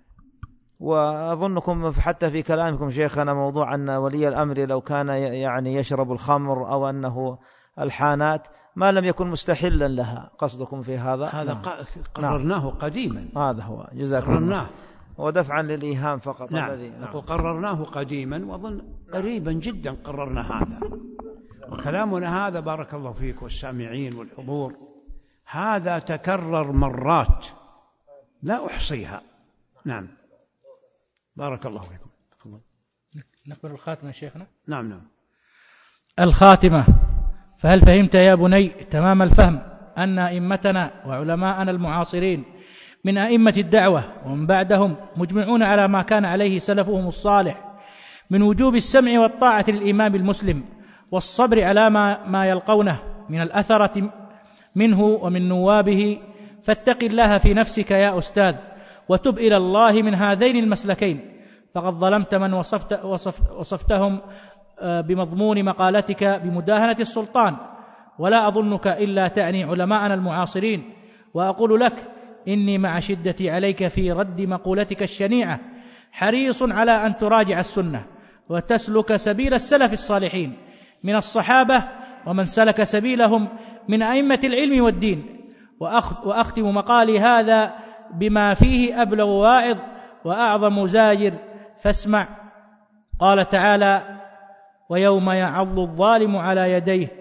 وأظنكم حتى في كلامكم شيخنا موضوع أن ولي الأمر لو كان يعني يشرب الخمر أو أنه الحانات ما لم يكن مستحلا لها، قصدكم في هذا؟ هذا قررناه قديما. هذا هو، جزاكم الله. ودفعا للإيهام فقط. نعم. قررناه قديما، وأظن قريبا جدا قررنا هذا. وكلامنا هذا بارك الله فيك والسامعين والحضور هذا تكرر مرات لا أحصيها. نعم، بارك الله فيكم. نقبل الخاتمة يا شيخنا. نعم. الخاتمة. فهل فهمت يا بني تمام الفهم أن أئمتنا وعلماءنا المعاصرين من أئمة الدعوة ومن بعدهم مجمعون على ما كان عليه سلفهم الصالح من وجوب السمع والطاعة للإمام المسلم والصبر على ما يلقونه من الأثرة منه ومن نوابه. فاتق الله في نفسك يا أستاذ وتب إلى الله من هذين المسلكين، فقد ظلمت من وصفتهم بمضمون مقالتك بمداهنة السلطان، ولا أظنك إلا تعني علماءنا المعاصرين. وأقول لك إني مع شدتي عليك في رد مقولتك الشنيعة حريص على أن تراجع السنة وتسلك سبيل السلف الصالحين من الصحابة ومن سلك سبيلهم من أئمة العلم والدين. وأختم مقالي هذا بما فيه أبلغ واعظ وأعظم زاجر، فاسمع. قال تعالى: ويوم يعض الظالم على يديه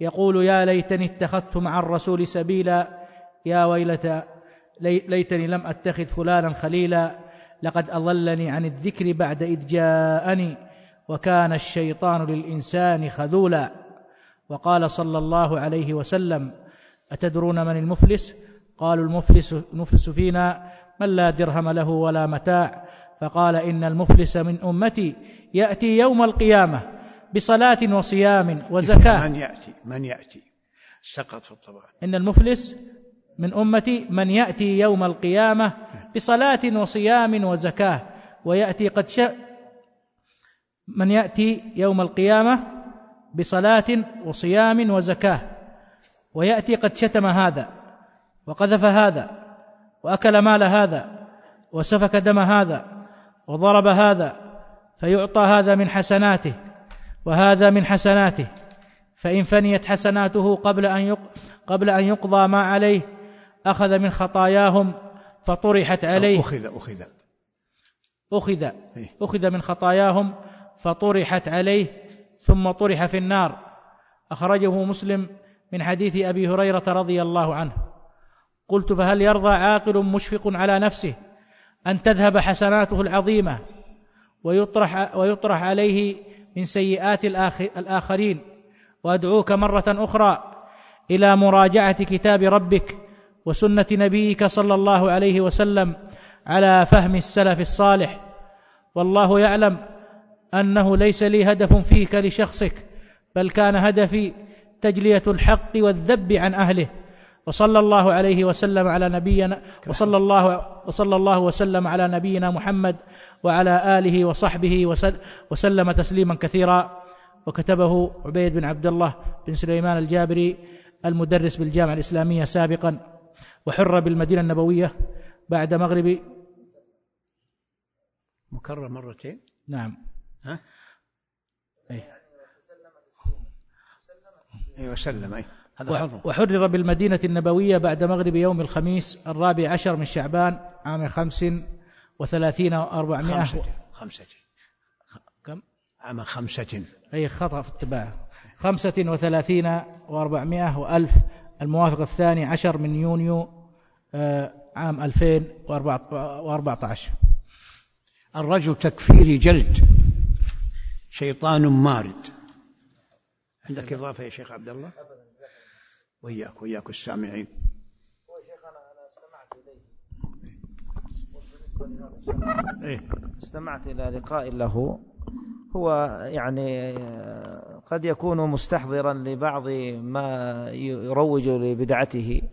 يقول: يا ليتني اتخذت مع الرسول سبيلا، يا ويلتى ليتني لم أتخذ فلانا خليلا، لقد أضلني عن الذكر بعد إذ جاءني، وكان الشيطان للإنسان خذولا. وقال صلى الله عليه وسلم: أتدرون من المفلس؟ قالوا: المفلس فينا من لا درهم له ولا متاع. فقال: إن المفلس من أمتي يأتي يوم القيامة بصلاة وصيام وزكاة. من يأتي سقط في الطبع. إن المفلس من أمتي من يأتي يوم القيامة بصلاة وصيام وزكاة، ويأتي من يأتي يوم القيامة بصلاة وصيام وزكاة، ويأتي قد شتم هذا وقذف هذا وأكل مال هذا وسفك دم هذا وضرب هذا، فيعطى هذا من حسناته وهذا من حسناته، فإن فنيت حسناته قبل أن يقضى ما عليه أخذ من خطاياهم فطرحت عليه. أخذ من خطاياهم فطرحت عليه ثم طرح في النار. أخرجه مسلم من حديث أبي هريرة رضي الله عنه. قلت: فهل يرضى عاقل مشفق على نفسه أن تذهب حسناته العظيمة ويطرح عليه من سيئات الآخرين؟ وأدعوك مرة أخرى إلى مراجعة كتاب ربك وسنة نبيك صلى الله عليه وسلم على فهم السلف الصالح، والله يعلم أنه ليس لي هدف فيك لشخصك، بل كان هدفي تجلية الحق والذب عن أهله. وصلى الله عليه وسلم على نبينا وصلى الله وسلم على نبينا محمد وعلى آله وصحبه وسلم تسليما كثيرا. وكتبه عبيد بن عبد الله بن سليمان الجابري المدرس بالجامعة الإسلامية سابقا، وحر بالمدينة النبوية بعد مغرب. مكرر مرتين. نعم. ها؟ وسلم. وحرر بالمدينة النبوية بعد مغرب يوم الخميس 14 من شعبان عام 35 و400. كم؟ عام 5. أي خطأ في التباعة. 35 و400 وألف، الموافق 12 من يونيو عام 2014. الرجل تكفيري جلد، شيطان مارد. عندك إضافة يا شيخ عبد الله؟ وإياك السامعين. استمعت إلى لقاء له، هو يعني قد يكون مستحضرا لبعض ما يروج لبدعته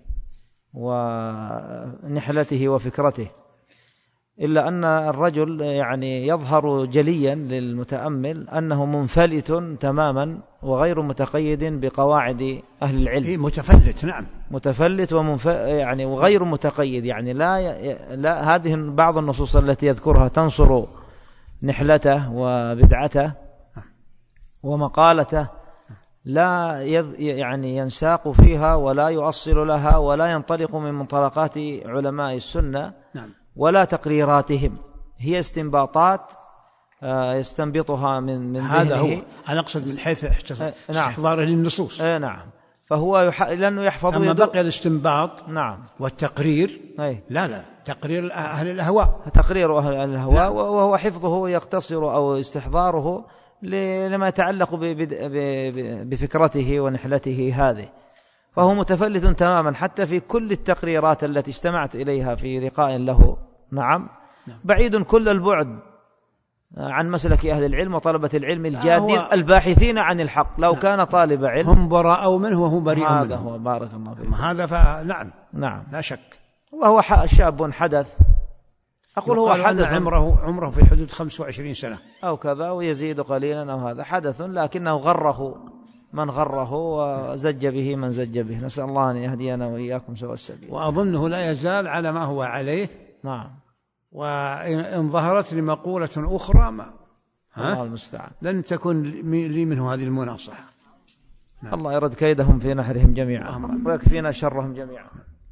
ونحلته وفكرته، إلا أن الرجل يعني يظهر جليا للمتأمل أنه منفلت تماما وغير متقيد بقواعد أهل العلم. متفلت. نعم، متفلت يعني وغير متقيد، يعني لا هذه بعض النصوص التي يذكرها تنصر نحلته وبدعته ومقالته، لا يعني ينساق فيها ولا يؤصل لها ولا ينطلق من منطلقات علماء السنة. نعم. ولا تقريراتهم، هي استنباطات يستنبطها من هذا هو أنا أقصد من حيث استحضاره للنصوص. نعم. فهو لأنه يحفظ. أما بقي الاستنباط نعم والتقرير لا تقرير أهل الأهواء، تقرير أهل الأهواء. نعم. وهو حفظه يقتصر أو استحضاره لما يتعلق بفكرته ونحلته هذه، فهو متفلت تماما حتى في كل التقريرات التي استمعت إليها في لقاء له. نعم. بعيد كل البعد عن مسلك أهل العلم وطلبة العلم الجادين الباحثين عن الحق. لو كان طالب علم هم براء منه وهو بريء منه. هذا هو، بارك الله فيك. هذا فنعم. نعم لا شك. وهو شاب حدث، أقول هو حدث عمره في حدود 25 سنة أو كذا، ويزيد قليلا، أو هذا حدث، لكنه غره من غره وزج به من زج به. نسأل الله أن يهدينا وإياكم سواء السبيل. وأظنه لا يزال على ما هو عليه. نعم. وإن ظهرت لي مقولة أخرى الله المستعان لن تكون لي منه هذه المناصحة. نعم. الله يرد كيدهم في نحرهم جميعا ويكفينا شرهم جميعا.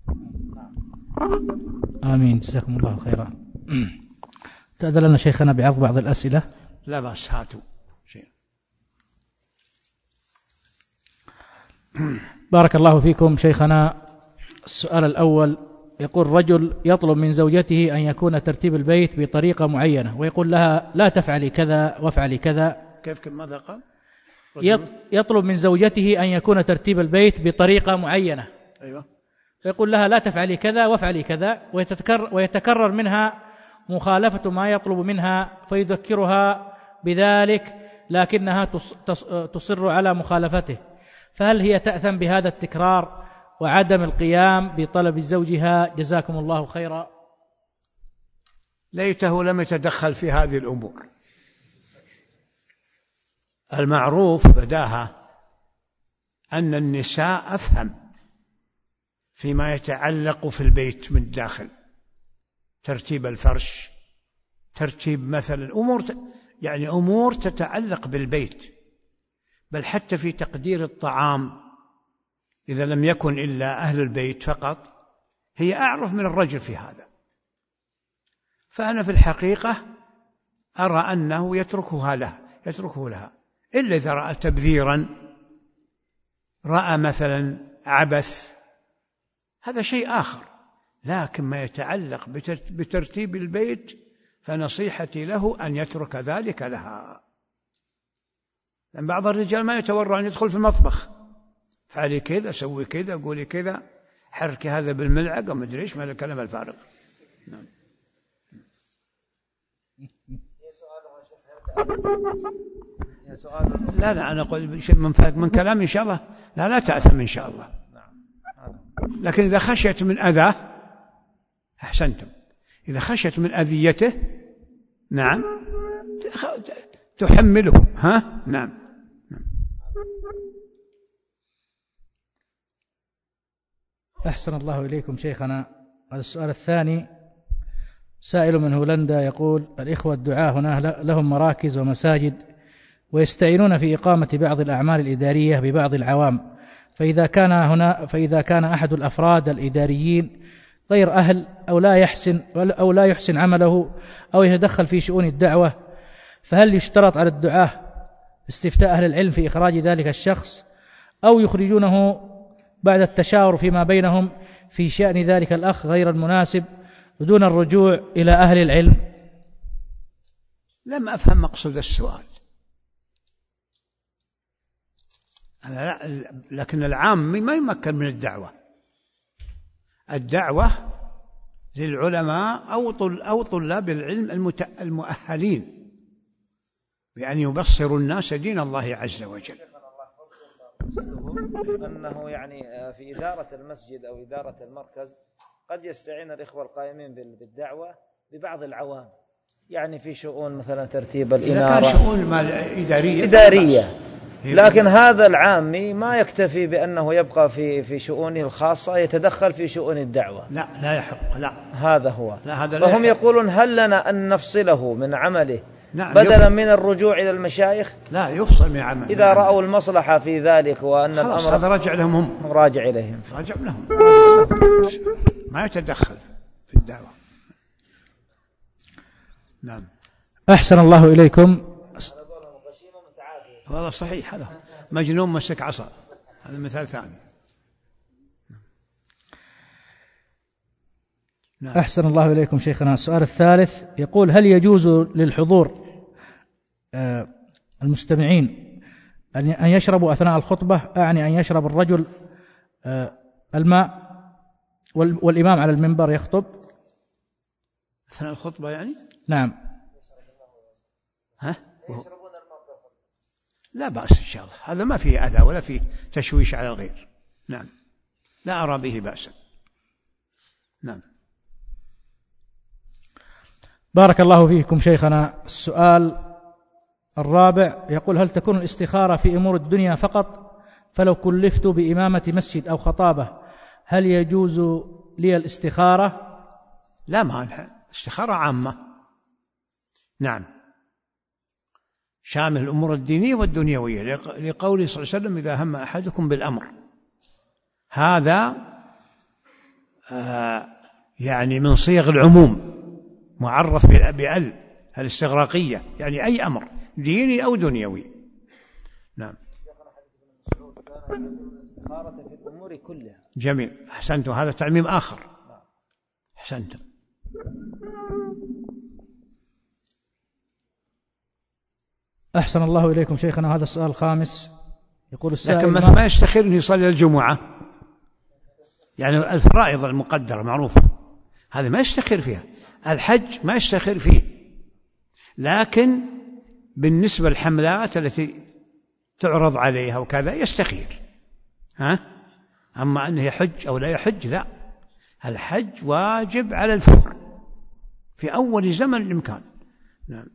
آمين. جزاكم الله خيرا. تأذن لنا شيخنا بعرض بعض الأسئلة؟ لا بأس، هاتوا شيء. بارك الله فيكم شيخنا. السؤال الأول يقول: رجل يطلب من زوجته أن يكون ترتيب البيت بطريقة معينة، ويقول لها لا تفعلي كذا وافعلي كذا. كيف ماذا قال؟ يطلب من زوجته أن يكون ترتيب البيت بطريقة معينة، أيوة، فيقول لها لا تفعلي كذا وافعلي كذا، ويتكرر منها مخالفة ما يطلب منها، فيذكرها بذلك لكنها تصر على مخالفته، فهل هي تأثم بهذا التكرار وعدم القيام بطلب زوجها؟ جزاكم الله خيرا. ليته لم يتدخل في هذه الأمور. المعروف بداهة أن النساء أفهم فيما يتعلق في البيت من الداخل، ترتيب الفرش، ترتيب مثلا أمور تتعلق بالبيت، بل حتى في تقدير الطعام إذا لم يكن إلا أهل البيت فقط، هي أعرف من الرجل في هذا. فأنا في الحقيقة أرى أنه يتركه لها، إلا إذا رأى تبذيرا، رأى مثلا عبث، هذا شيء آخر. لكن ما يتعلق بترتيب البيت فنصيحتي له أن يترك ذلك لها. لأن بعض الرجال ما يتورع أن يدخل في المطبخ، فعلي كذا، سوي كذا، قولي كذا، حركي هذا بالملعقة، ما أدري إيش، ما الكلام الفارغ. نعم. لا أنا أقول شيء من كلام إن شاء الله لا تأثم إن شاء الله. لكن إذا خشيت من أذاه أحسنتم، إذا خشيت من أذيته نعم تحمله. نعم. أحسن الله إليكم شيخنا. السؤال الثاني، سائل من هولندا يقول: الإخوة الدعاة هنا لهم مراكز ومساجد، ويستعينون في إقامة بعض الأعمال الإدارية ببعض العوام، فإذا كان أحد الأفراد الإداريين غير أهل أو لا يحسن عمله أو يتدخل في شؤون الدعوة، فهل يشترط على الدعاة استفتاء أهل العلم في إخراج ذلك الشخص، أو يخرجونه بعد التشاور فيما بينهم في شأن ذلك الأخ غير المناسب بدون الرجوع إلى أهل العلم؟ لم أفهم مقصود السؤال. لكن العام ما يمكن من الدعوة للعلماء أو طلاب العلم المؤهلين بأن يبصروا الناس دين الله عز وجل. أنه يعني في إدارة المسجد أو إدارة المركز قد يستعين الإخوة القائمين بالدعوة ببعض العوام، يعني في شؤون مثلا ترتيب الإنارة، إذا كان شؤون إدارية. لكن هذا العامي ما يكتفي بأنه يبقى في شؤونه الخاصة، يتدخل في شؤون الدعوة. لا يحق. لا هذا هو. فهم يقولون هل لنا أن نفصله من عمله نعم بدلا من الرجوع إلى المشايخ؟ لا يفصل من عمله إذا رأوا المصلحة في ذلك وأن الأمر هذا راجع لهم، راجع إليهم، ما يتدخل في الدعوة. نعم. أحسن الله إليكم. والله صحيح، هذا مجنون مسك عصا، هذا مثال ثاني. نعم. أحسن الله إليكم شيخنا. السؤال الثالث يقول: هل يجوز للحضور المستمعين أن يشربوا أثناء الخطبة؟ أعني أن يشرب الرجل الماء والإمام على المنبر يخطب أثناء الخطبة يعني؟ نعم. لا بأس إن شاء الله، هذا ما فيه أذى ولا فيه تشويش على الغير. نعم، لا أرى به بأسا. نعم. بارك الله فيكم شيخنا. السؤال الرابع يقول: هل تكون الاستخارة في أمور الدنيا فقط؟ فلو كلفت بإمامة مسجد أو خطابة هل يجوز لي الاستخارة؟ لا مانع، استخارة عامة. نعم، شامل الأمور الدينية والدنيوية، لقوله صلى الله عليه وسلم: إذا هم أحدكم بالأمر. هذا يعني من صيغ العموم، معرف بأل الاستغراقية، يعني أي أمر ديني أو دنيوي. نعم. الاستخارة في الأمور كلها. جميل، أحسنتم، هذا تعميم آخر. أحسنتم. أحسن الله إليكم شيخنا. هذا السؤال الخامس، يقول السائل: لكن مثلا ما يستخير أن يصلي الجمعة، يعني الفرائض المقدرة معروفة، هذا ما يستخير فيها. الحج ما يستخير فيه، لكن بالنسبة للحملات التي تعرض عليها وكذا يستخير. أما أنه يحج أو لا يحج، لا، الحج واجب على الفور في أول زمن الإمكان. نعم.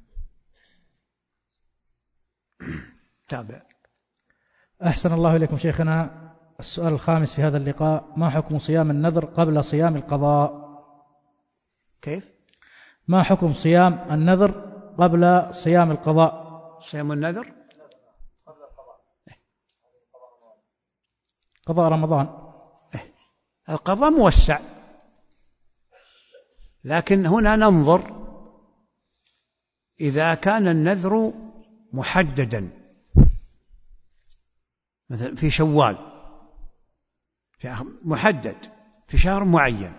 تابع. أحسن الله إليكم شيخنا. السؤال الخامس في هذا اللقاء: ما حكم صيام النذر قبل صيام القضاء؟ كيف؟ ما حكم صيام النذر قبل صيام القضاء؟ صيام النذر قضاء رمضان. القضاء موسع، لكن هنا ننظر إذا كان النذر محددا، مثلا في شوال محدد في شهر معين،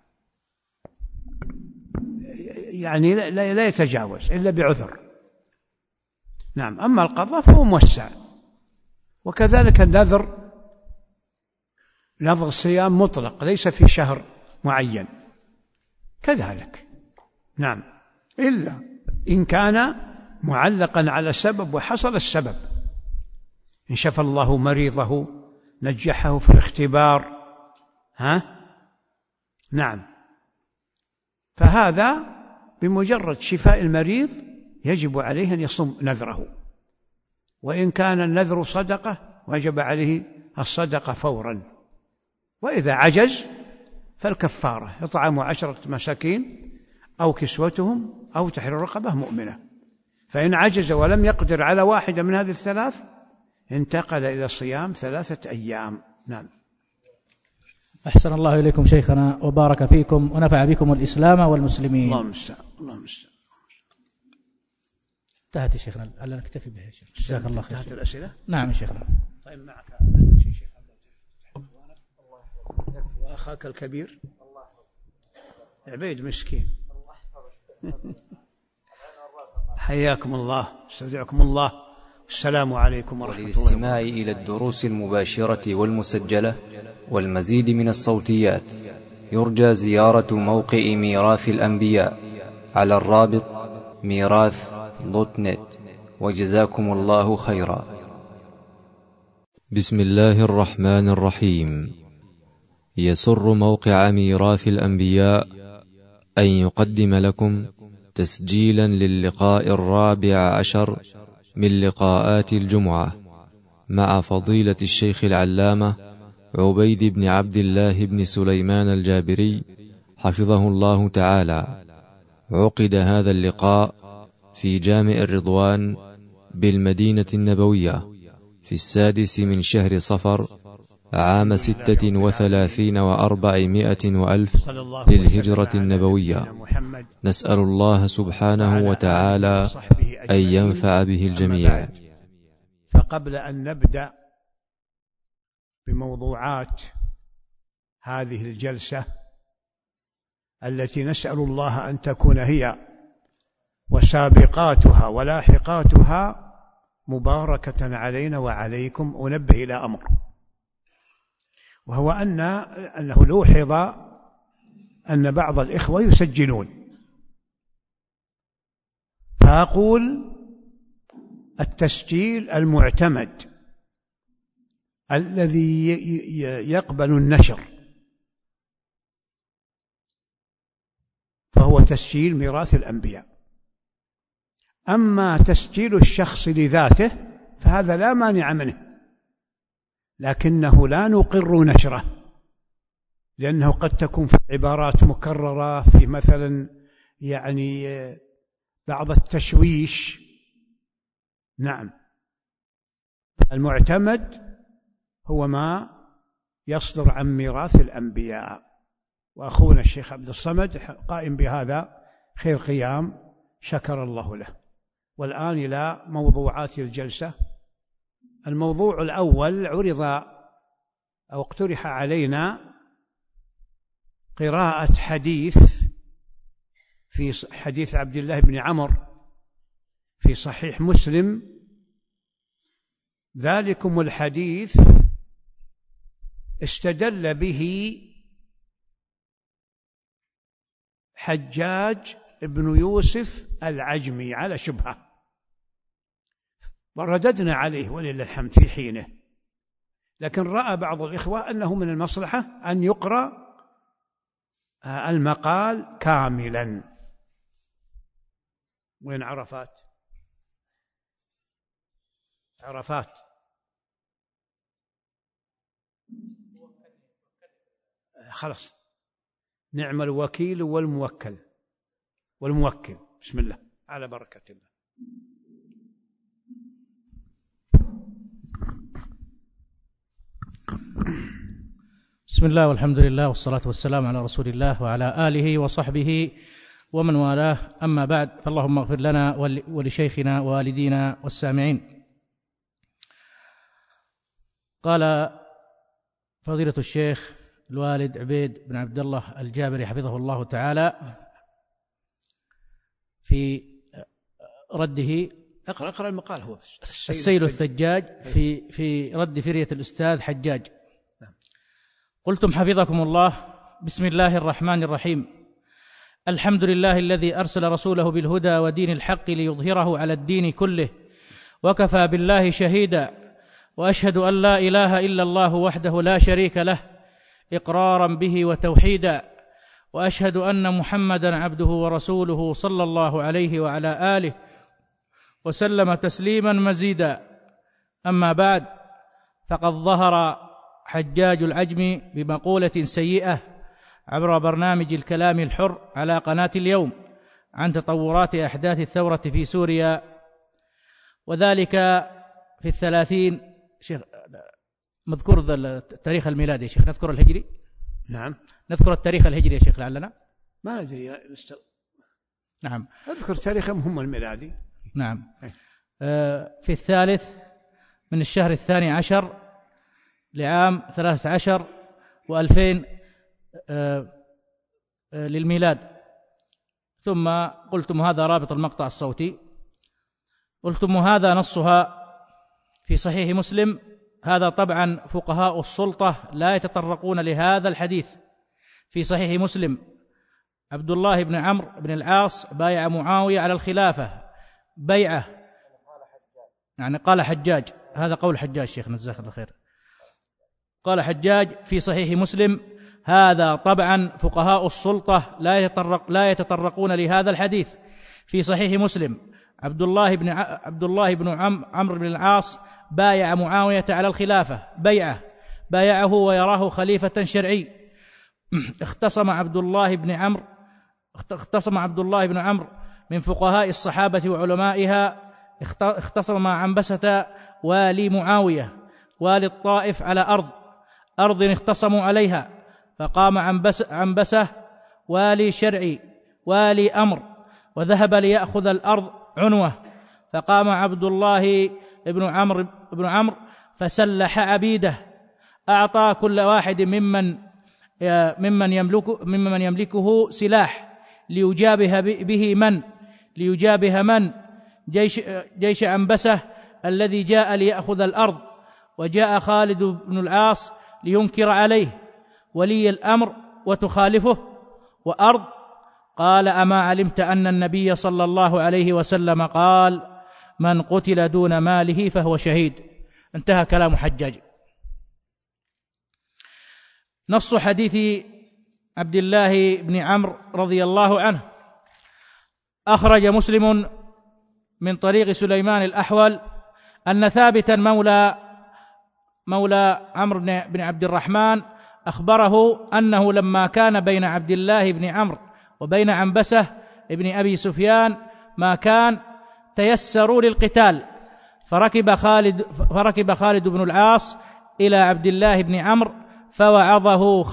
يعني لا يتجاوز إلا بعذر. نعم. أما القضاء فهو موسع. وكذلك النذر، نذر صيام مطلق ليس في شهر معين كذلك. نعم، إلا إن كان معلقا على سبب وحصل السبب، إن شفى الله مريضه نجحه في الاختبار. نعم، فهذا بمجرد شفاء المريض يجب عليه أن يصوم نذره. وإن كان النذر صدقة وجب عليه الصدقة فورا. وإذا عجز فالكفارة إطعام 10 مساكين أو كسوتهم أو تحرير رقبة مؤمنة. فإن عجز ولم يقدر على واحدة من هذه الثلاث انتقل إلى صيام 3 أيام. نعم. أحسن الله إليكم شيخنا وبارك فيكم ونفع بكم الإسلام والمسلمين. اللهم استعان. اللهم استعان. انتهت يا شيخنا، ألا نكتفي بها يا شيخ؟ جزاك الله خير. انتهت الأسئلة؟ نعم يا شيخنا. طيب، معك عندك شيء وأخاك الكبير عبيد مسكين. حياكم الله، استودعكم الله. السلام عليكم ورحمة الله وبركاته. وللاستماع إلى الدروس المباشرة والمسجلة والمزيد من الصوتيات يرجى زيارة موقع ميراث الأنبياء على الرابط ميراث.net. وجزاكم الله خيرا. بسم الله الرحمن الرحيم. يسر موقع ميراث الأنبياء أن يقدم لكم تسجيلا للقاء 14 من لقاءات الجمعة مع فضيلة الشيخ العلامة عبيد بن عبد الله بن سليمان الجابري حفظه الله تعالى. عقد هذا اللقاء في جامع الرضوان بالمدينة النبوية في 6 من شهر صفر عام 36 و400 وألف للهجرة النبوية. نسأل الله سبحانه وتعالى أن ينفع به الجميع. فقبل أن نبدأ بموضوعات هذه الجلسة التي نسأل الله أن تكون هي وسابقاتها ولاحقاتها مباركة علينا وعليكم، أنبه إلى أمر، وهو أنه لوحظ أن بعض الإخوة يسجلون، فأقول التسجيل المعتمد الذي يقبل النشر فهو تسجيل ميراث الأنبياء. أما تسجيل الشخص لذاته فهذا لا مانع منه، لكنه لا نقر نشره، لأنه قد تكون في عبارات مكررة، في مثلا يعني بعض التشويش. نعم، المعتمد هو ما يصدر عن ميراث الأنبياء، وأخونا الشيخ عبد الصمد قائم بهذا خير قيام، شكر الله له. والآن إلى موضوعات الجلسة الموضوع الأول عرض أو اقترح علينا قراءة حديث في حديث عبد الله بن عمرو في صحيح مسلم. ذلكم الحديث استدل به حجاج بن يوسف العجمي على شبهة، ورددنا عليه ولله الحمد في حينه، لكن رأى بعض الإخوة أنه من المصلحة أن يقرأ المقال كاملا. وين عرفات؟ عرفات خلاص، نعم الوكيل والموكل بسم الله على بركة الله. بسم الله والحمد لله والصلاة والسلام على رسول الله وعلى آله وصحبه ومن والاه، أما بعد، فاللهم اغفر لنا ولشيخنا ووالدينا والسامعين. قال فضيلة الشيخ الوالد عبيد بن عبد الله الجابري حفظه الله تعالى في رده، اقرأ المقال. هو السيل الثجاج في رد فرية الأستاذ حجاج. قلتم حفظكم الله: بسم الله الرحمن الرحيم، الحمد لله الذي أرسل رسوله بالهدى ودين الحق ليظهره على الدين كله، وكفى بالله شهيدا، وأشهد أن لا إله إلا الله وحده لا شريك له إقرارا به وتوحيدا، وأشهد أن محمدا عبده ورسوله صلى الله عليه وعلى آله وسلم تسليما مزيدا. أما بعد، فقد ظهر حجاج العجمي بمقولة سيئة عبر برنامج الكلام الحر على قناة اليوم عن تطورات أحداث الثورة في سوريا، وذلك في 30. شيخ مذكور التاريخ الميلادي يا شيخ، نذكر الهجري؟ نعم نذكر التاريخ الهجري يا شيخ لعلنا. ما ندري نعم، أذكر تاريخهم هم الميلادي. نعم. في 3 من الشهر 12 لعام 13 و2000 للميلاد. ثم قلتم هذا رابط المقطع الصوتي، قلتم هذا نصها في صحيح مسلم. هذا طبعا فقهاء السلطة لا يتطرقون لهذا الحديث. في صحيح مسلم: عبد الله بن عمرو بن العاص بايع معاوية على الخلافة بيعة، يعني قال حجاج، هذا قول حجاج شيخنا جزاك الله خير. قال حجاج في صحيح مسلم: هذا طبعا فقهاء السلطة لا يتطرقون لهذا الحديث. في صحيح مسلم: عبد الله بن عمرو بن العاص بايع معاوية على الخلافة بيعة، بايعه ويراه خليفة شرعي. اختصم عبد الله بن عمرو من فقهاء الصحابة وعلمائها، اختصم مع عنبسة والي معاوية والي الطائف على أرض اختصموا عليها، فقام عنبسة والي شرعي والي أمر وذهب ليأخذ الأرض عنوة، فقام عبد الله بن عمرو فسلح عبيده، أعطى كل واحد ممن يملكه سلاح ليجابه من جيش عنبسة الذي جاء ليأخذ الأرض. وجاء خالد بن العاص لينكر عليه ولي الأمر وتخالفه وأرض. قال: أما علمت أن النبي صلى الله عليه وسلم قال: من قتل دون ماله فهو شهيد. انتهى كلام حجاج. نص حديث عبد الله بن عمرو رضي الله عنه: أخرج مسلم من طريق سليمان الأحول أن ثابتا مولى عمرو بن عبد الرحمن أخبره أنه لما كان بين عبد الله بن عمرو وبين عنبسة ابن أبي سفيان ما كان تيسروا للقتال، فركب خالد بن العاص إلى عبد الله بن عمرو فوعظه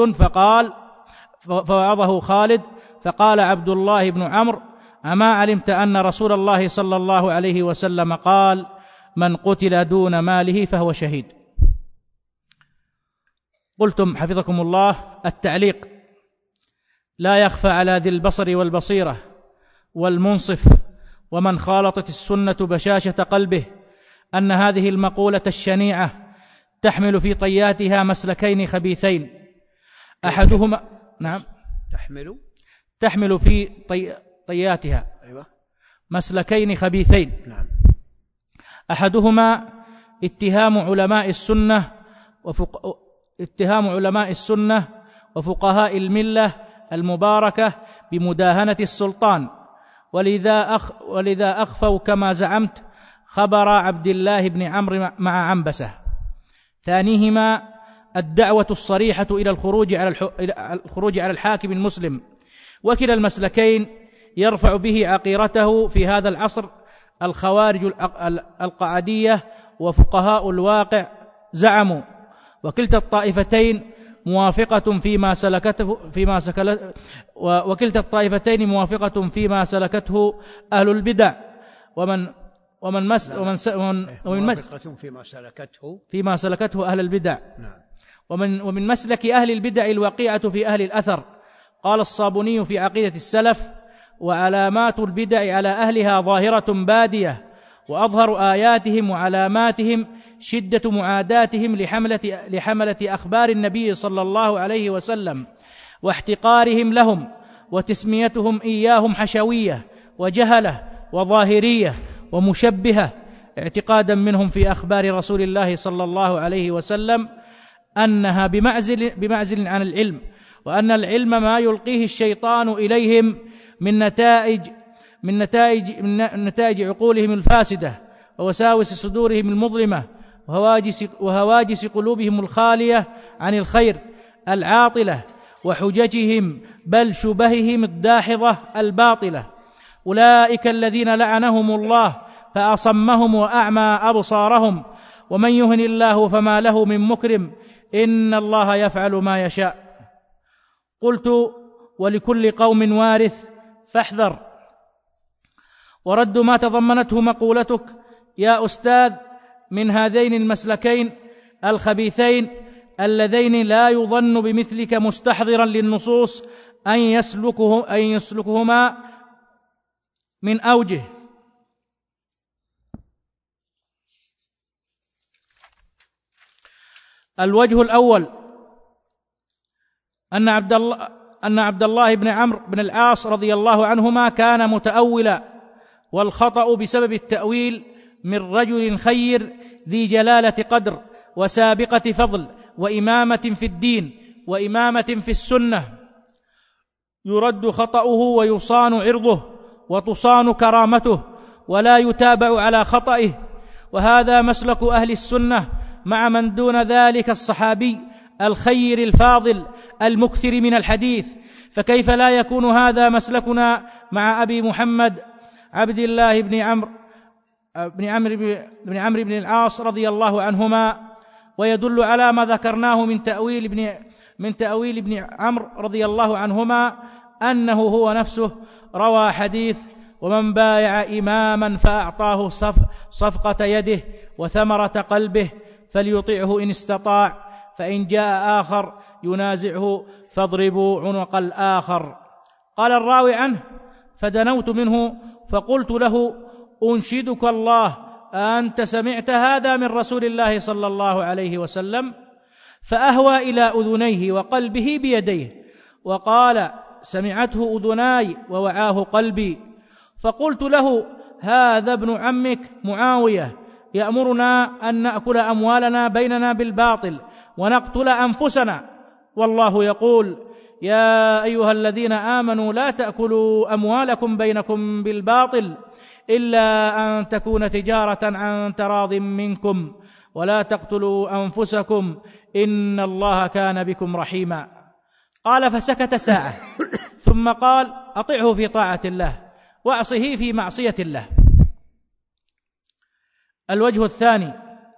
خالد فقال عبد الله بن عمرو: أما علمت أن رسول الله صلى الله عليه وسلم قال: من قتل دون ماله فهو شهيد. قلتم حفظكم الله: التعليق: لا يخفى على ذي البصر والبصيرة والمنصف ومن خالطت السنة بشاشة قلبه أن هذه المقولة الشنيعة تحمل في طياتها مسلكين خبيثين، أحدهما تحمل في طياتها مسلكين خبيثين، أحدهما اتهام علماء السنة وفقهاء الملة المباركة بمداهنة السلطان، ولذا أخفوا كما زعمت خبر عبد الله بن عمرو مع عنبسة. ثانيهما الدعوة الصريحة إلى الخروج على الحاكم المسلم، وكلا المسلكين يرفع به عقيرته في هذا العصر الخوارج القعدية وفقهاء الواقع زعموا، وكلتا الطائفتين موافقة فيما سلكته أهل البدع فيما سلكته أهل البدع، ومن مسلك أهل البدع الوقيعة في أهل الأثر. قال الصابوني في عقيدة السلف: وعلامات البدع على أهلها ظاهرة بادية، وأظهر آياتهم وعلاماتهم شدة معاداتهم لحملة أخبار النبي صلى الله عليه وسلم، واحتقارهم لهم، وتسميتهم إياهم حشوية وجهلة وظاهرية ومشبهة، اعتقادا منهم في أخبار رسول الله صلى الله عليه وسلم أنها بمعزل عن العلم، وأن العلم ما يلقيه الشيطان إليهم من نتائج عقولهم الفاسدة ووساوس صدورهم المظلمة وهواجس قلوبهم الخالية عن الخير العاطلة وحججهم بل شبههم الداحضة الباطلة. أولئك الذين لعنهم الله فأصمهم وأعمى أبصارهم، ومن يهن الله فما له من مكرم، إن الله يفعل ما يشاء. قلت: ولكل قوم وارث فاحذر. ورد ما تضمنته مقولتك يا أستاذ من هذين المسلكين الخبيثين اللذين لا يظن بمثلك مستحضرا للنصوص أن يسلكهما من أوجه. الوجه الأول أن عبد الله بن عمرو بن العاص رضي الله عنهما كان متأولا، والخطأ بسبب التأويل من رجل خير ذي جلالة قدر وسابقة فضل وإمامة في الدين وإمامة في السنة، يرد خطأه ويصان عرضه وتصان كرامته ولا يتابع على خطئه، وهذا مسلك أهل السنة مع من دون ذلك الصحابي الخير الفاضل المكثر من الحديث. فكيف لا يكون هذا مسلكنا مع أبي محمد عبد الله بن عمرو بن العاص رضي الله عنهما؟ ويدل على ما ذكرناه من تأويل ابن عمرو رضي الله عنهما أنه هو نفسه روى حديث: ومن بايع إماما فأعطاه صفقة يده وثمرة قلبه فليطيعه إن استطاع، فإن جاء آخر ينازعه فاضربوا عنق الآخر. قال الراوي عنه: فدنوت منه فقلت له: أنشدك الله أنت سمعت هذا من رسول الله صلى الله عليه وسلم؟ فأهوى إلى أذنيه وقلبه بيديه وقال: سمعته أذناي ووعاه قلبي. فقلت له: هذا ابن عمك معاوية يأمرنا أن نأكل أموالنا بيننا بالباطل ونقتل أنفسنا، والله يقول: يا أيها الذين آمنوا لا تأكلوا أموالكم بينكم بالباطل إلا أن تكون تجارة عن تراض منكم ولا تقتلوا أنفسكم إن الله كان بكم رحيما. قال: فسكت ساعة ثم قال: أطعه في طاعة الله واعصه في معصية الله. الوجه الثاني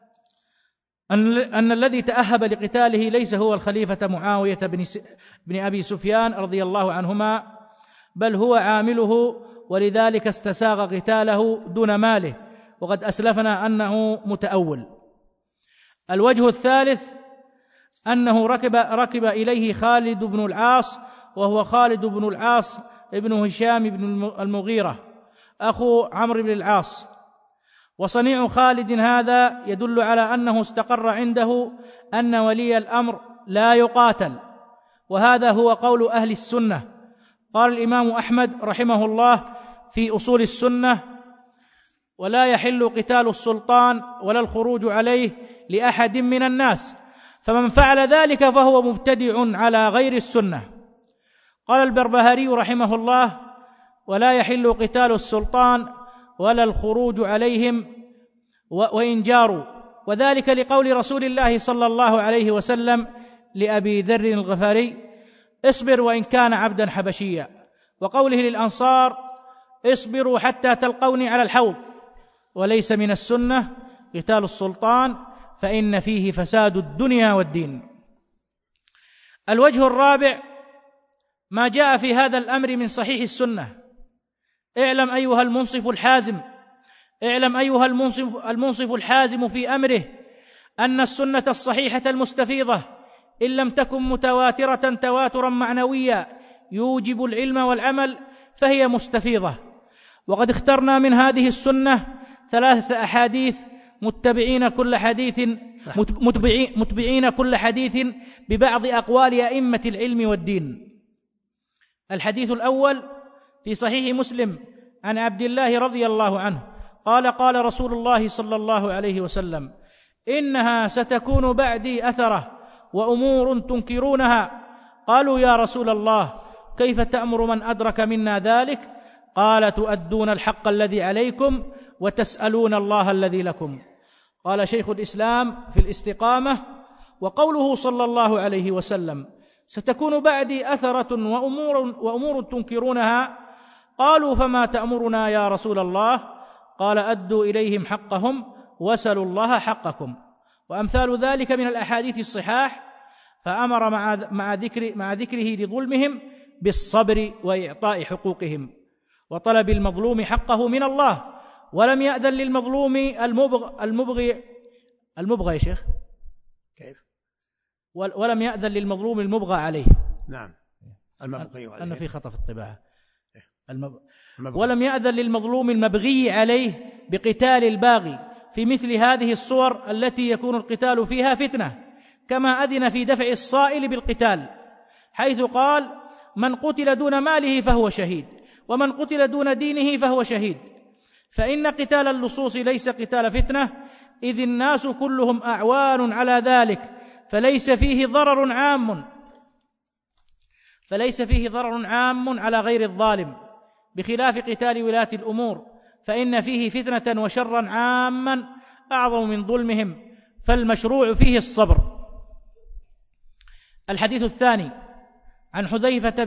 أن الذي تأهب لقتاله ليس هو الخليفة معاوية بن أبي سفيان رضي الله عنهما، بل هو عامله، ولذلك استساغ قتاله دون ماله وقد أسلفنا أنه متأول. الوجه الثالث أنه ركب إليه خالد بن العاص، وهو خالد بن العاص ابن هشام بن المغيرة أخو عمرو بن العاص. وصنيع خالد هذا يدل على أنه استقر عنده أن ولي الأمر لا يقاتل، وهذا هو قول أهل السنة. قال الإمام أحمد رحمه الله في أصول السنة: ولا يحل قتال السلطان ولا الخروج عليه لأحد من الناس، فمن فعل ذلك فهو مبتدع على غير السنة. قال البربهاري رحمه الله: ولا يحل قتال السلطان ولا الخروج عليهم وإن جاروا، وذلك لقول رسول الله صلى الله عليه وسلم لأبي ذر الغفاري: اصبر وإن كان عبدا حبشيا، وقوله للأنصار: اصبروا حتى تلقوني على الحوض. وليس من السنة قتال السلطان، فإن فيه فساد الدنيا والدين. الوجه الرابع ما جاء في هذا الأمر من صحيح السنة. اعلم أيها المنصف الحازم في أمره أن السنة الصحيحة المستفيضة إن لم تكن متواترة تواترا معنويا يوجب العلم والعمل فهي مستفيضة. وقد اخترنا من هذه السنة 3 أحاديث متبعين كل حديث ببعض أقوال أئمة العلم والدين. الحديث الأول في صحيح مسلم عن عبد الله رضي الله عنه قال: قال رسول الله صلى الله عليه وسلم: إنها ستكون بعدي أثرة وأمور تنكرونها. قالوا: يا رسول الله كيف تأمر من أدرك منا ذلك؟ قال: تؤدون الحق الذي عليكم وتسألون الله الذي لكم. قال شيخ الإسلام في الاستقامة: وقوله صلى الله عليه وسلم: ستكون بعدي أثرة وأمور تنكرونها. قالوا: فما تأمرنا يا رسول الله؟ قال: أدوا إليهم حقهم وسلوا الله حقكم. وأمثال ذلك من الأحاديث الصحاح. فأمر مع ذكره لظلمهم بالصبر وإعطاء حقوقهم وطلب المظلوم حقه من الله، ولم يأذن للمظلوم المبغى يا شيخ كيف؟ ولم يأذن للمظلوم المبغى عليه. نعم، المبغي عليه، أنا في خطأ في الطباعة. ولم يأذن للمظلوم المبغي عليه بقتال الباغي في مثل هذه الصور التي يكون القتال فيها فتنة، كما أذن في دفع الصائل بالقتال، حيث قال: من قتل دون ماله فهو شهيد، ومن قتل دون دينه فهو شهيد. فإن قتال اللصوص ليس قتال فتنة، إذ الناس كلهم أعوان على ذلك، فليس فيه ضرر عام على غير الظالم، بخلاف قتال ولاة الأمور، فإن فيه فتنة وشرا عاما أعظم من ظلمهم، فالمشروع فيه الصبر. الحديث الثاني عن حذيفة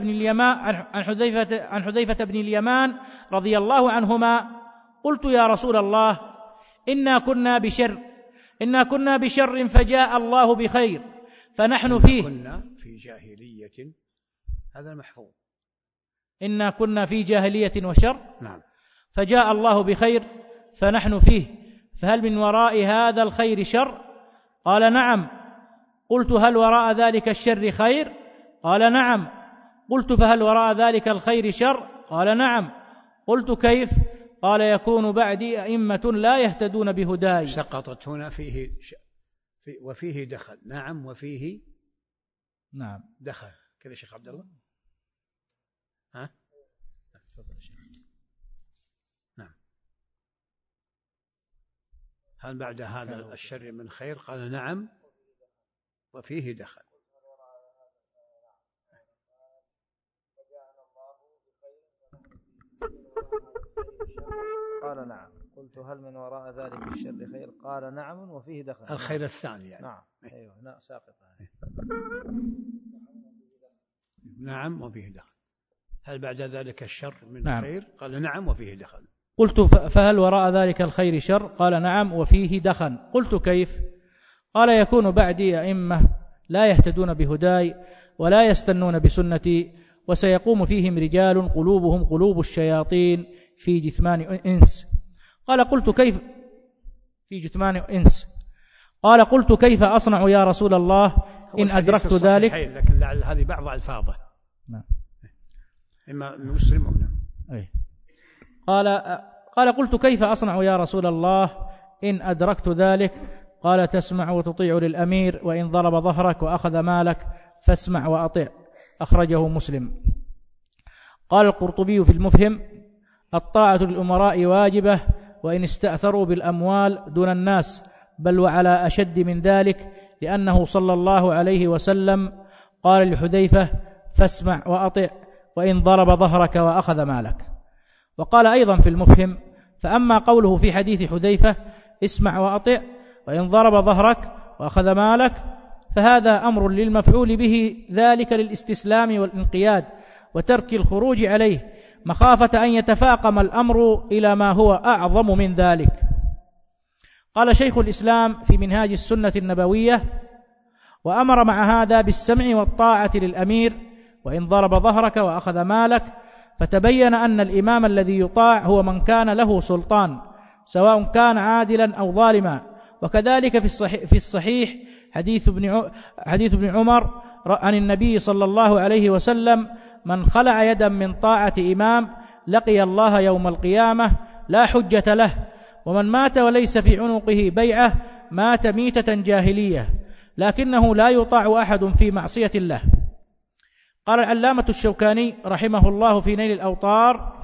بن اليمان رضي الله عنهما: قلت: يا رسول الله، إنا كنا بشر فجاء الله بخير فنحن فيه. كنا في جاهلية، هذا محفوظ. إنا كنا في جاهلية وشر، نعم، فجاء الله بخير فنحن فيه، فهل من وراء هذا الخير شر؟ قال: نعم. قلت: هل وراء ذلك الشر خير؟ قال: نعم. قلت: فهل وراء ذلك الخير شر؟ قال: نعم. قلت: كيف؟ قال: يكون بعدي أئمة لا يهتدون بهداي. سقطت هنا وفيه دخل. نعم، وفيه نعم دخل كذا. شيخ عبد الله، ها؟ نعم. هل بعد هذا الشر من خير؟ قال: نعم، وفيه دخل. قال: نعم. قلت: هل من وراء ذلك الشر خير؟ قال: نعم، وفيه دخل. الخير الثاني يعني. نعم، أيوه، لا ساقطة. نعم، وفيه دخل. هل بعد ذلك الشر من نعم. خير؟ قال: نعم، وفيه دخل. قلت: فهل وراء ذلك الخير شر؟ قال: نعم، وفيه دخن. قلت: كيف؟ قال: يكون بعدي أئمة لا يهتدون بهداي ولا يستنون بسنتي، وسيقوم فيهم رجال قلوبهم قلوب الشياطين في جثمان إنس. قال: قلت: كيف؟ في جثمان إنس. قال قلت كيف أصنع يا رسول الله إن أدركت ذلك. لكن لعل هذه بعض ألفاظه. نعم. إما مسلم أو نعم. قال قلت كيف أصنع يا رسول الله إن أدركت ذلك. قال تسمع وتطيع للأمير، وإن ضرب ظهرك وأخذ مالك فاسمع وأطع. أخرجه مسلم. قال القرطبي في المفهم: الطاعة للأمراء واجبة وإن استأثروا بالأموال دون الناس، بل وعلى أشد من ذلك، لأنه صلى الله عليه وسلم قال لحذيفة: فاسمع وأطع وإن ضرب ظهرك وأخذ مالك. وقال أيضا في المفهم: فأما قوله في حديث حذيفة: اسمع وأطع وإن ضرب ظهرك وأخذ مالك، فهذا أمر للمفعول به ذلك للاستسلام والانقياد وترك الخروج عليه، مخافة أن يتفاقم الأمر إلى ما هو أعظم من ذلك. قال شيخ الإسلام في منهاج السنة النبوية: وأمر مع هذا بالسمع والطاعة للأمير وإن ضرب ظهرك وأخذ مالك، فتبين أن الإمام الذي يطاع هو من كان له سلطان، سواء كان عادلا أو ظالما. وكذلك في الصحيح حديث ابن عمر عن النبي صلى الله عليه وسلم: من خلع يدا من طاعة إمام لقي الله يوم القيامة لا حجة له، ومن مات وليس في عنقه بيعة مات ميتة جاهلية، لكنه لا يطاع أحد في معصية الله. قال العلامة الشوكاني رحمه الله في نيل الأوطار: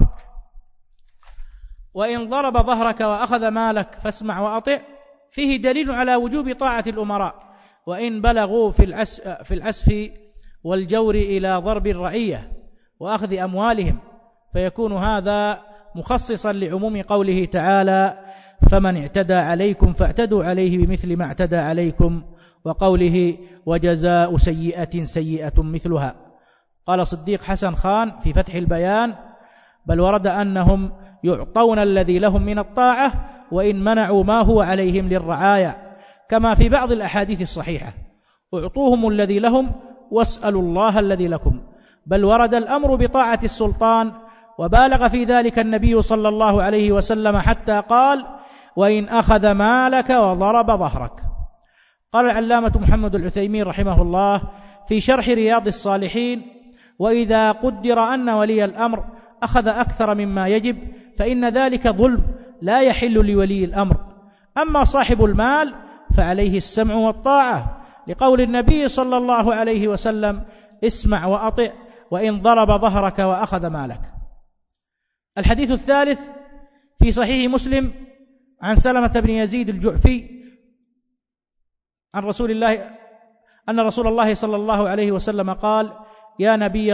وإن ضرب ظهرك وأخذ مالك فاسمع وأطع، فيه دليل على وجوب طاعة الأمراء وإن بلغوا في العسف والجور إلى ضرب الرعية وأخذ أموالهم، فيكون هذا مخصصا لعموم قوله تعالى: فمن اعتدى عليكم فاعتدوا عليه بمثل ما اعتدى عليكم، وقوله: وجزاء سيئة سيئة مثلها. قال صديق حسن خان في فتح البيان: بل ورد أنهم يعطون الذي لهم من الطاعة وإن منعوا ما هو عليهم للرعاية، كما في بعض الأحاديث الصحيحة: اعطوهم الذي لهم واسألوا الله الذي لكم. بل ورد الأمر بطاعة السلطان، وبالغ في ذلك النبي صلى الله عليه وسلم حتى قال: وإن أخذ مالك وضرب ظهرك. قال العلامة محمد العثيمين رحمه الله في شرح رياض الصالحين: وإذا قدر أن ولي الأمر أخذ أكثر مما يجب فإن ذلك ظلم لا يحل لولي الأمر. أما صاحب المال فعليه السمع والطاعة، لقول النبي صلى الله عليه وسلم: اسمع وأطع وإن ضرب ظهرك وأخذ مالك. الحديث الثالث في صحيح مسلم عن سلمة بن يزيد الجعفي عن رسول الله أن رسول الله صلى الله عليه وسلم قال: يا نبي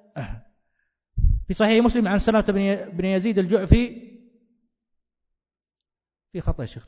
في صحيح مسلم عن سلمة بن يزيد الجعفي في خطأ الشيخ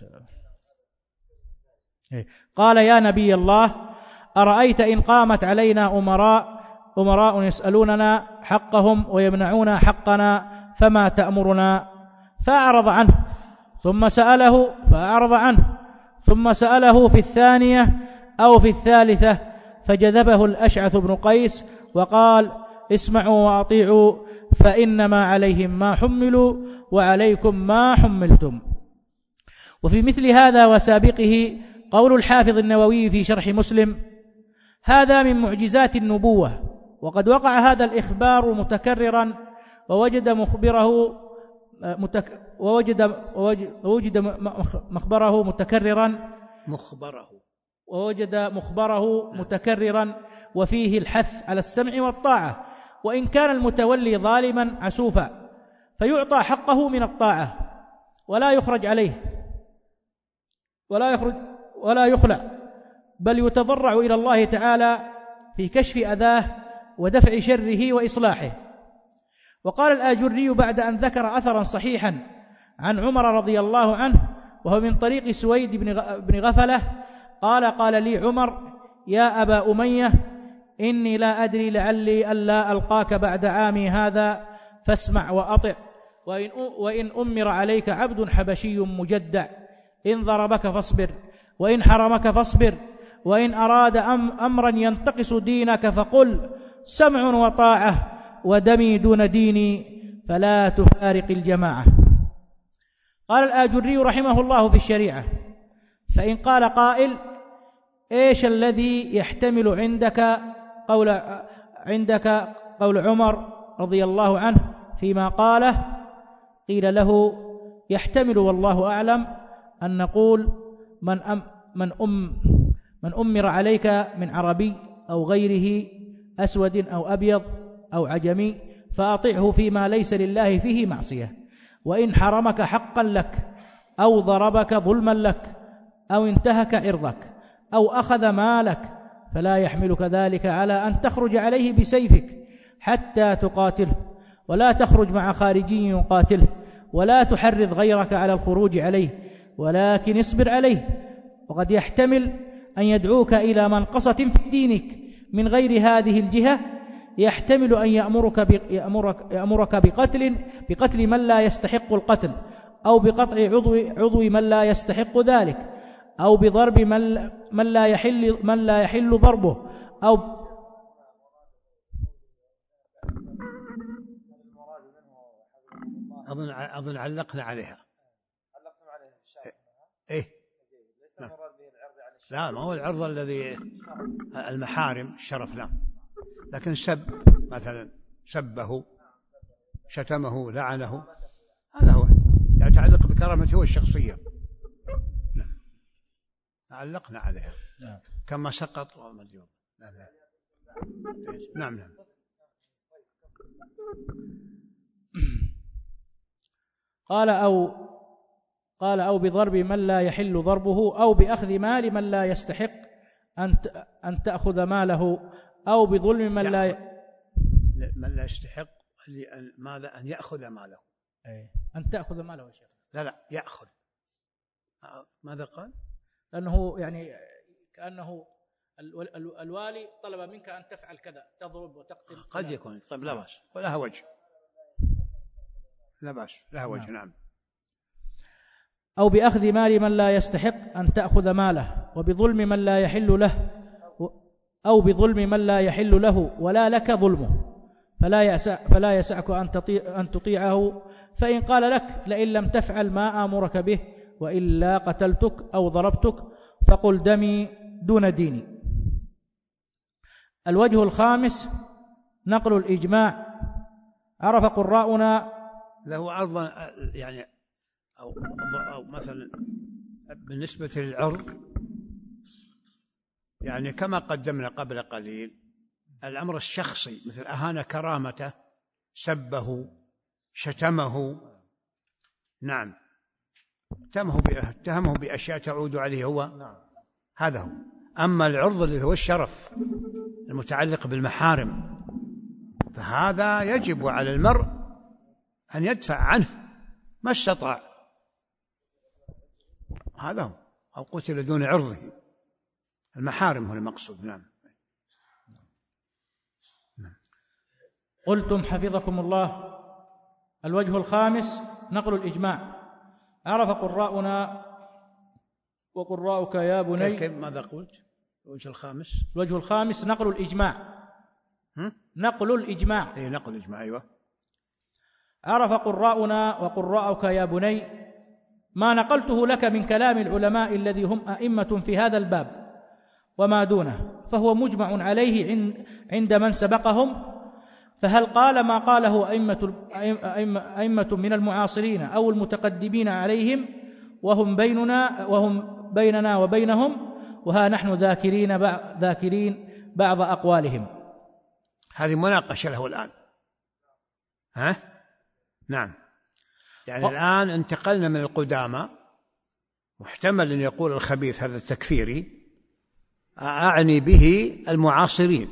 قال: يا نبي الله، أرأيت إن قامت علينا أمراء يسألوننا حقهم ويمنعون حقنا فما تأمرنا؟ فأعرض عنه، ثم سأله فأعرض عنه، ثم سأله في الثانية أو في الثالثة، فجذبه الأشعث بن قيس وقال: اسمعوا وأطيعوا، فإنما عليهم ما حملوا وعليكم ما حملتم. وفي مثل هذا وسابقه قول الحافظ النووي في شرح مسلم: هذا من معجزات النبوة، وقد وقع هذا الإخبار متكررا، ووجد مخبره متكررا، وفيه الحث على السمع والطاعة، وإن كان المتولي ظالما عسوفا، فيعطى حقه من الطاعة ولا يخرج عليه ولا يخلع، بل يتضرع إلى الله تعالى في كشف أذاه ودفع شره وإصلاحه. وقال الآجري بعد أن ذكر أثرا صحيحا عن عمر رضي الله عنه وهو من طريق سويد بن غفلة قال لي عمر: يا أبا أمية، إني لا أدري لعلي ألا ألقاك بعد عامي هذا، فاسمع وأطع، وإن أمر عليك عبد حبشي مجدع، إن ضربك فاصبر، وإن حرمك فاصبر، وإن أراد أمرا ينتقص دينك فقل: سمع وطاعة، ودمي دون ديني، فلا تفارق الجماعة. قال الآجري رحمه الله في الشريعة: فإن قال قائل: إيش الذي يحتمل عندك قول عمر رضي الله عنه فيما قاله؟ قيل له: يحتمل والله أعلم أن نقول من أمر عليك من عربي أو غيره، أسود أو أبيض أو عجمي، فأطعه فيما ليس لله فيه معصية، وإن حرمك حقا لك أو ضربك ظلما لك أو انتهك عرضك أو أخذ مالك، فلا يحملك ذلك على أن تخرج عليه بسيفك حتى تقاتله، ولا تخرج مع خارجي يقاتله، ولا تحرض غيرك على الخروج عليه، ولكن اصبر عليه. وقد يحتمل أن يدعوك إلى منقصة في دينك من غير هذه الجهة، يحتمل أن يأمرك بقتل من لا يستحق القتل، أو بقطع عضو من لا يستحق ذلك، أو بضرب من لا يحل ضربه، أو أظن علقنا عليها. إيه؟ لا، ما هو العرض الذي المحارم الشرف، لا، لكن سب مثلا، سبه، شتمه، لعنه، هذا هو يتعلق بكرامته والشخصية. نعم، علقنا عليها كما سقط ومديون. نعم. قال أو بضرب من لا يحل ضربه، أو بأخذ مال من لا يستحق أن تأخذ ماله، أو بظلم من لا يستحق ماذا؟ أن يأخذ ماله. أن تأخذ ماله يا شيخ. لا يأخذ. ماذا قال؟ لأنه يعني كأنه الوالي طلب منك أن تفعل كذا، تضرب وتقتل. قد يكون. طيب، لا بأس، ولها وجه. لا بأس، لها وجه. نعم. أو بأخذ مال من لا يستحق أن تأخذ ماله، وبظلم من لا يحل له، أو بظلم من لا يحل له ولا لك ظلمه، فلا يسعك أن تطيعه. فإن قال لك: لئن لم تفعل ما آمرك به وإلا قتلتك أو ضربتك، فقل: دمي دون ديني. الوجه الخامس نقل الإجماع. عرف قراؤنا له عرضا، يعني أو مثلا بالنسبة للعرض، يعني كما قدمنا قبل قليل، الأمر الشخصي مثل أهان كرامته، سبه، شتمه، نعم، اتهمه بأشياء تعود عليه هو، هذا هو. أما العرض الذي هو الشرف المتعلق بالمحارم، فهذا يجب على المرء أن يدفع عنه ما استطاع، هذا هو. أو قتل دون عرضه، المحارم هو المقصود. نعم. قلتم حفظكم الله. الوجه الخامس نقل الإجماع. عرف قراؤنا وقراؤك يا بني. كيف؟ ماذا قلت؟ الوجه الخامس. الوجه الخامس نقل الإجماع. نقل الإجماع. إيه، نقل الإجماع. أيوة. عرف قراؤنا وقراؤك يا بني ما نقلته لك من كلام العلماء الذي هم أئمة في هذا الباب وما دونه، فهو مجمع عليه عند من سبقهم. فهل قال ما قاله أئمة من المعاصرين أو المتقدمين عليهم وهم بيننا وبينهم، وها نحن ذاكرين بعض أقوالهم. هذه مناقشة له الآن. نعم، يعني الآن انتقلنا من القدامى، محتمل أن يقول الخبيث هذا التكفيري، أعني به المعاصرين،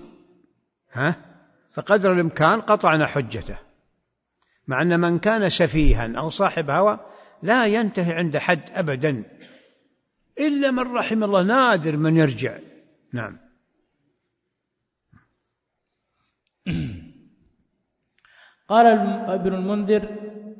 فقدر الإمكان قطعنا حجته، مع أن من كان سفيها أو صاحب هوى لا ينتهي عند حد أبدا، إلا من رحم الله، نادر من يرجع. نعم. قال ابن المنذر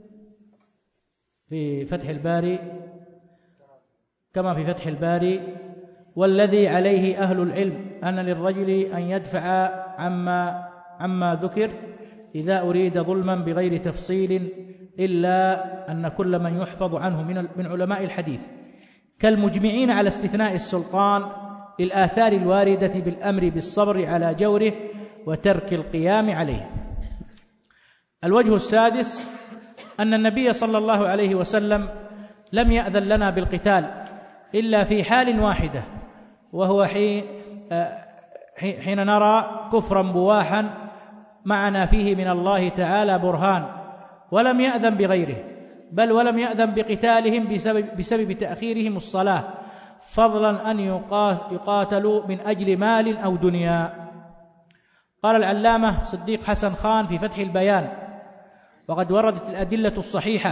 في فتح الباري كما في فتح الباري: والذي عليه أهل العلم أن للرجل أن يدفع عما ذكر إذا أريد ظلما بغير تفصيل، إلا أن كل من يحفظ عنه من علماء الحديث كالمجمعين على استثناء السلطان للآثار الواردة بالأمر بالصبر على جوره وترك القيام عليه. الوجه السادس أن النبي صلى الله عليه وسلم لم يأذن لنا بالقتال إلا في حال واحدة، وهو حين نرى كفرا بواحا معنا فيه من الله تعالى برهان، ولم يأذن بغيره، بل ولم يأذن بقتالهم بسبب تأخيرهم الصلاة، فضلا أن يقاتلوا من أجل مال أو دنيا. قال العلامة صديق حسن خان في فتح البيان: وقد وردت الأدلة الصحيحة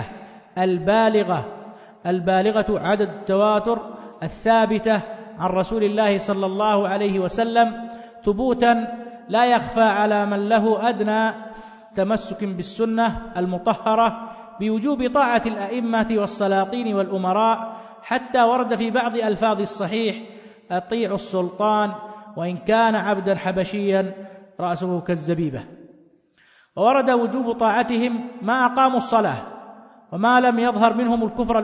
البالغة عدد التواتر الثابتة عن رسول الله صلى الله عليه وسلم ثبوتا لا يخفى على من له أدنى تمسك بالسنة المطهرة بوجوب طاعة الأئمة والسلاطين والأمراء، حتى ورد في بعض ألفاظ الصحيح: أطيعوا السلطان وإن كان عبدا حبشيا رأسه كالزبيبة. وورد وجوب طاعتهم ما أقاموا الصلاة وما لم يظهر منهم الكفر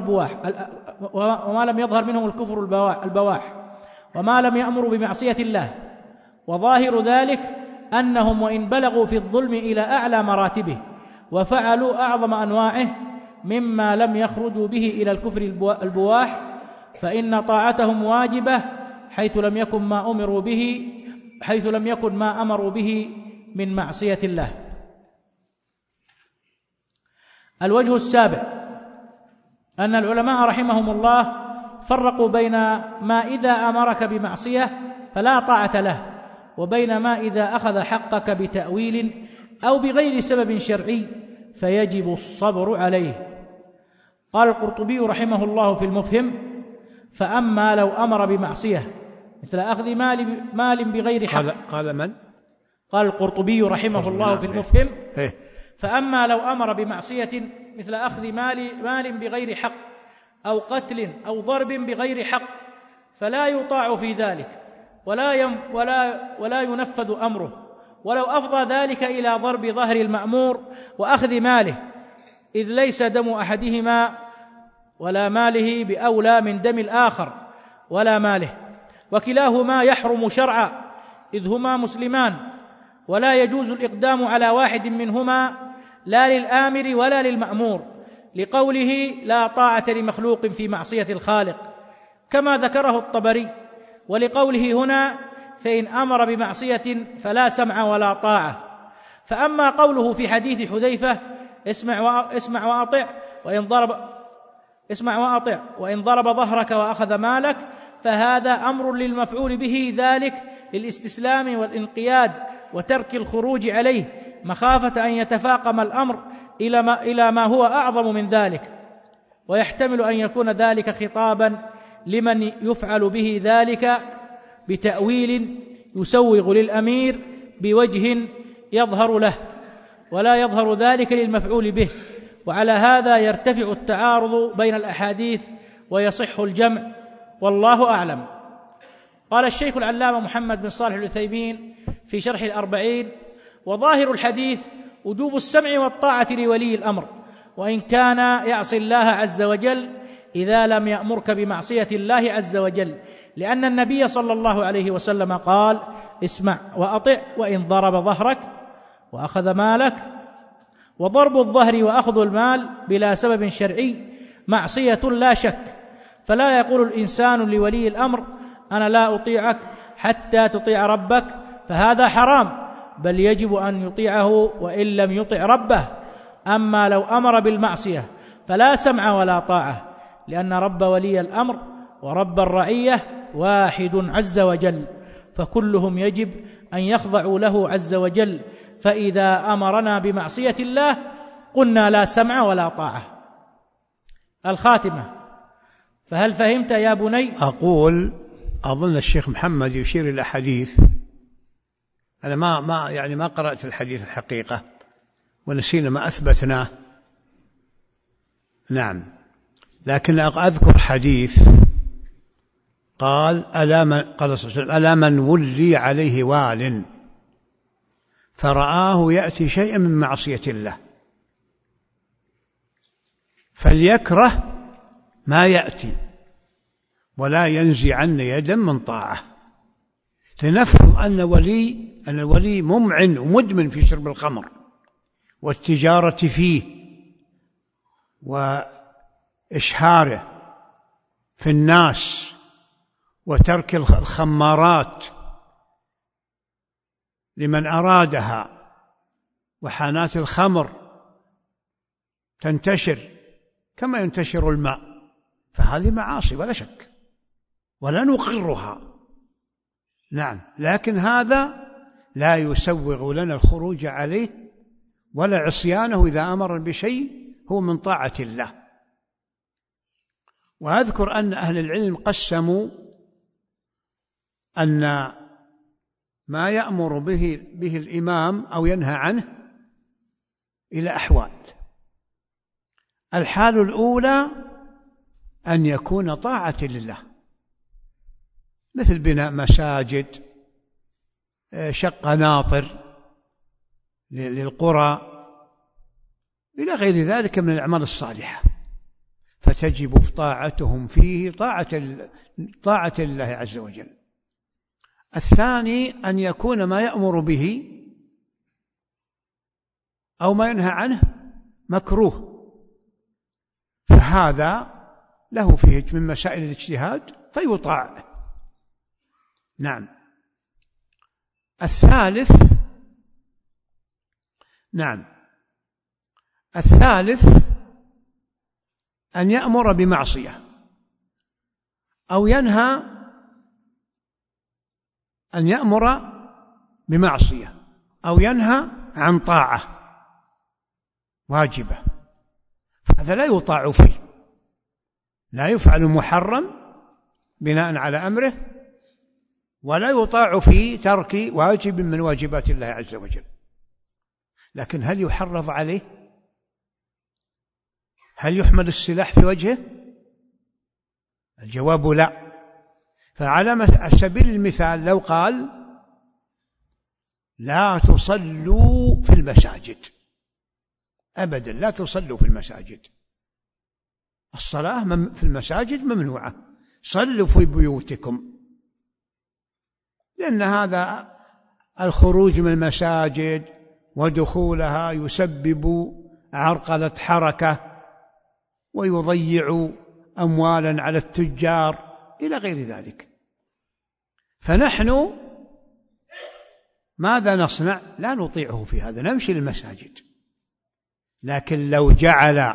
البواح وما لم يأمروا بمعصية الله. وظاهر ذلك أنهم وإن بلغوا في الظلم إلى أعلى مراتبه وفعلوا أعظم أنواعه مما لم يخرجوا به إلى الكفر البواح، فإن طاعتهم واجبة حيث لم يكن ما أمروا به من معصية الله. الوجه السابع أن العلماء رحمهم الله فرقوا بين ما إذا أمرك بمعصية فلا طاعة له، وبين ما إذا أخذ حقك بتأويل أو بغير سبب شرعي فيجب الصبر عليه. قال القرطبي رحمه الله في المفهم: فأما لو أمر بمعصية مثل أخذ مال بغير حق. قال من؟ قال القرطبي رحمه الله في المفهم: فأما لو أمر بمعصية مثل أخذ مال بغير حق أو قتل أو ضرب بغير حق فلا يطاع في ذلك ولا ينفذ أمره، ولو أفضى ذلك إلى ضرب ظهر المأمور وأخذ ماله، إذ ليس دم أحدهما ولا ماله بأولى من دم الآخر ولا ماله، وكلاهما يحرم شرعا إذ هما مسلمان، ولا يجوز الإقدام على واحد منهما لا للآمر ولا للمأمور، لقوله: لا طاعة لمخلوق في معصية الخالق، كما ذكره الطبري، ولقوله هنا: فإن أمر بمعصية فلا سمع ولا طاعة. فأما قوله في حديث حذيفة: اسمع وأطع وإن ضرب ظهرك وأخذ مالك، فهذا أمر للمفعول به ذلك للاستسلام والانقياد وترك الخروج عليه، مخافة أن يتفاقم الأمر إلى ما هو أعظم من ذلك. ويحتمل أن يكون ذلك خطابا لمن يفعل به ذلك بتأويل يسوغ للأمير بوجه يظهر له، ولا يظهر ذلك للمفعول به، وعلى هذا يرتفع التعارض بين الأحاديث ويصح الجمع، والله أعلم. قال الشيخ العلامة محمد بن صالح العثيمين في شرح الأربعين: وظاهر الحديث وجوب السمع والطاعة لولي الأمر، وإن كان يعصي الله عز وجل إذا لم يأمرك بمعصية الله عز وجل، لأن النبي صلى الله عليه وسلم قال: اسمع وأطع وإن ضرب ظهرك وأخذ مالك. وضرب الظهر وأخذ المال بلا سبب شرعي معصية لا شك، فلا يقول الإنسان لولي الأمر: أنا لا أطيعك حتى تطيع ربك، فهذا حرام، بل يجب أن يطيعه وإن لم يطع ربه. أما لو أمر بالمعصية فلا سمع ولا طاعة، لأن رب ولي الأمر ورب الرعية واحد عز وجل، فكلهم يجب أن يخضعوا له عز وجل، فإذا أمرنا بمعصية الله قلنا لا سمع ولا طاعة. الخاتمة: فهل فهمت يا بني؟ أظن الشيخ محمد يشير إلى حديث، أنا ما قرأت الحديث الحقيقة، ونسينا ما أثبتناه. نعم، لكن أذكر حديث قال: ألا من ولي عليه وال فرآه يأتي شيئا من معصية الله فليكره ما يأتي ولا ينزعن يدا من طاعة. لنفرض أن الولي ممعن ومدمن في شرب الخمر والتجارة فيه وإشهاره في الناس وترك الخمارات لمن أرادها، وحانات الخمر تنتشر كما ينتشر الماء، فهذه معاصي ولا شك، ولا نقرها. نعم، لكن هذا لا يسوغ لنا الخروج عليه ولا عصيانه إذا أمر بشيء هو من طاعة الله. وأذكر أن أهل العلم قسموا أن ما يأمر به الإمام أو ينهى عنه إلى أحوال. الحال الأولى أن يكون طاعة لله، مثل بناء مساجد، شق ناطر للقرى، إلى غير ذلك من الأعمال الصالحة، فتجب طاعتهم فيه طاعة لله عز وجل. الثاني أن يكون ما يأمر به أو ما ينهى عنه مكروه، فهذا له فيه من مسائل الاجتهاد فيطاع. نعم. الثالث أن يأمر بمعصية أو ينهى، أن يأمر بمعصية أو ينهى عن طاعة واجبة، هذا لا يطاع فيه، لا يفعل محرم بناء على أمره، ولا يطاع في ترك واجب من واجبات الله عز وجل. لكن هل يحرض عليه؟ هل يحمل السلاح في وجهه؟ الجواب لا. فعلى سبيل المثال لو قال لا تصلوا في المساجد أبدا، لا تصلوا في المساجد، الصلاة في المساجد ممنوعة، صلوا في بيوتكم، لأن هذا الخروج من المساجد ودخولها يسبب عرقلة حركة ويضيع أموالا على التجار إلى غير ذلك. فنحن ماذا نصنع؟ لا نطيعه في هذا، نمشي للمساجد. لكن لو جعل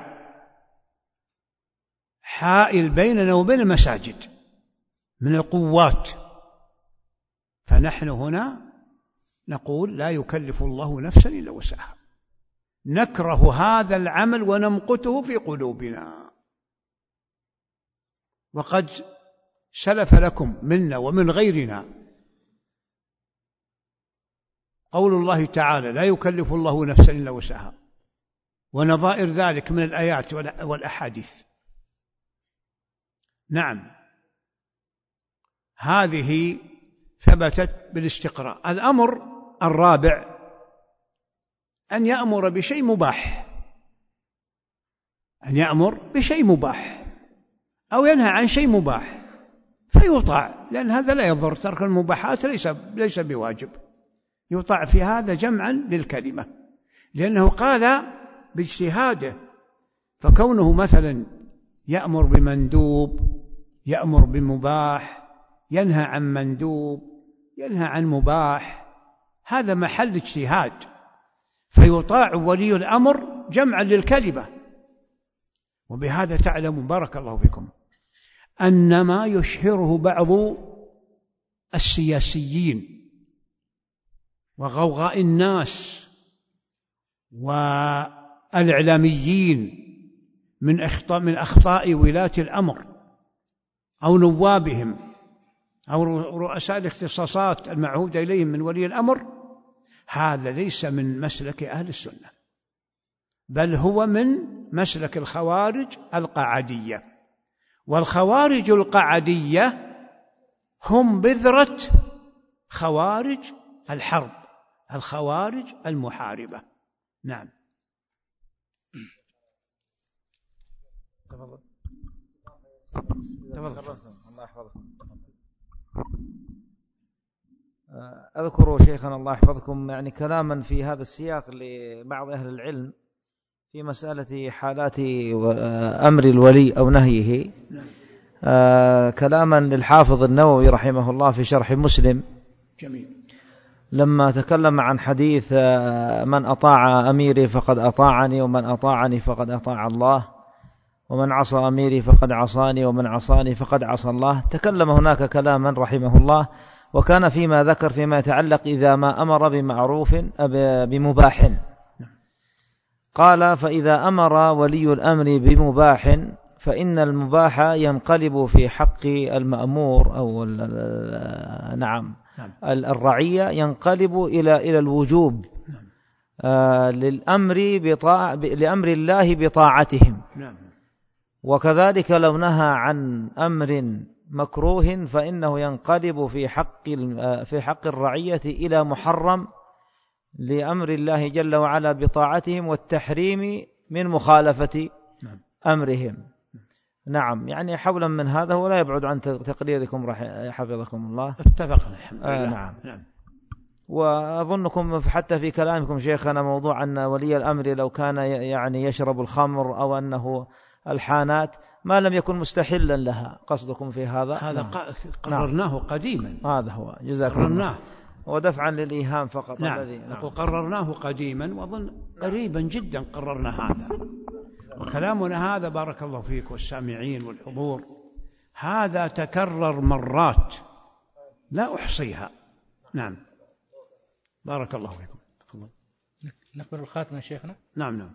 حائل بيننا وبين المساجد من القوات، فنحن هنا نقول لا يكلف الله نفسا إلا وسعها، نكره هذا العمل ونمقته في قلوبنا. وقد سلف لكم منا ومن غيرنا قول الله تعالى لا يكلف الله نفسا إلا وسعها، ونظائر ذلك من الآيات والأحاديث. نعم، هذه ثبتت بالاستقراء. الأمر الرابع أن يأمر بشيء مباح، أن يأمر بشيء مباح أو ينهى عن شيء مباح فيطاع، لأن هذا لا يضر، ترك المباحات ليس بواجب، يطاع في هذا جمعا للكلمة، لأنه قال باجتهاده. فكونه مثلا يأمر بمندوب، يأمر بمباح، ينهى عن مندوب، ينهى عن مباح، هذا محل اجتهاد، فيطاع ولي الأمر جمعا للكلمة. وبهذا تعلم بارك الله فيكم أن ما يشهره بعض السياسيين وغوغاء الناس والإعلاميين من أخطاء ولاة الأمر أو نوابهم أو رؤساء الاختصاصات المعهود إليهم من ولي الأمر، هذا ليس من مسلك أهل السنة، بل هو من مسلك الخوارج القعدية. والخوارج القعدية هم بذرة خوارج الحرب، الخوارج المحاربة. نعم. تفضل. أذكر شيخنا الله يحفظكم يعني كلاما في هذا السياق لبعض أهل العلم في مسألة حالات أمر الولي أو نهيه، كلاما للحافظ النووي رحمه الله في شرح مسلم. جميل. لما تكلم عن حديث من أطاع أميري فقد أطاعني، ومن أطاعني فقد أطاع الله، ومن عصى أميري فقد عصاني، ومن عصاني فقد عصى الله، تكلم هناك كلاما رحمه الله، وكان فيما ذكر فيما يتعلق إذا ما أمر بمعروف بمباح، قال فإذا أمر ولي الأمر بمباح فإن المباح ينقلب في حق المأمور أو نعم الرعية ينقلب إلى الوجوب لأمر الله بطاعتهم. وكذلك لو نهى عن أمر مكروه فإنه ينقلب في حق الرعية إلى محرم لأمر الله جل وعلا بطاعتهم والتحريم من مخالفة أمرهم. نعم، يعني حولا من هذا ولا يبعد عن تقريركم حفظكم الله. اتفقنا الحمد لله. نعم. وأظنكم حتى في كلامكم شيخنا موضوع أن ولي الأمر لو كان يعني يشرب الخمر أو أنه الحانات ما لم يكن مستحلا لها، قصدكم في هذا قررناه قديما. هذا هو، جزاكم الله. ودفعا للإيهام فقط. نعم. قررناه قديما، وأظن قريبا جدا قررنا هذا، وكلامنا هذا بارك الله فيك والسامعين والحضور هذا تكرر مرات لا أحصيها. نعم، بارك الله فيكم. نقبل الخاتمة شيخنا. نعم.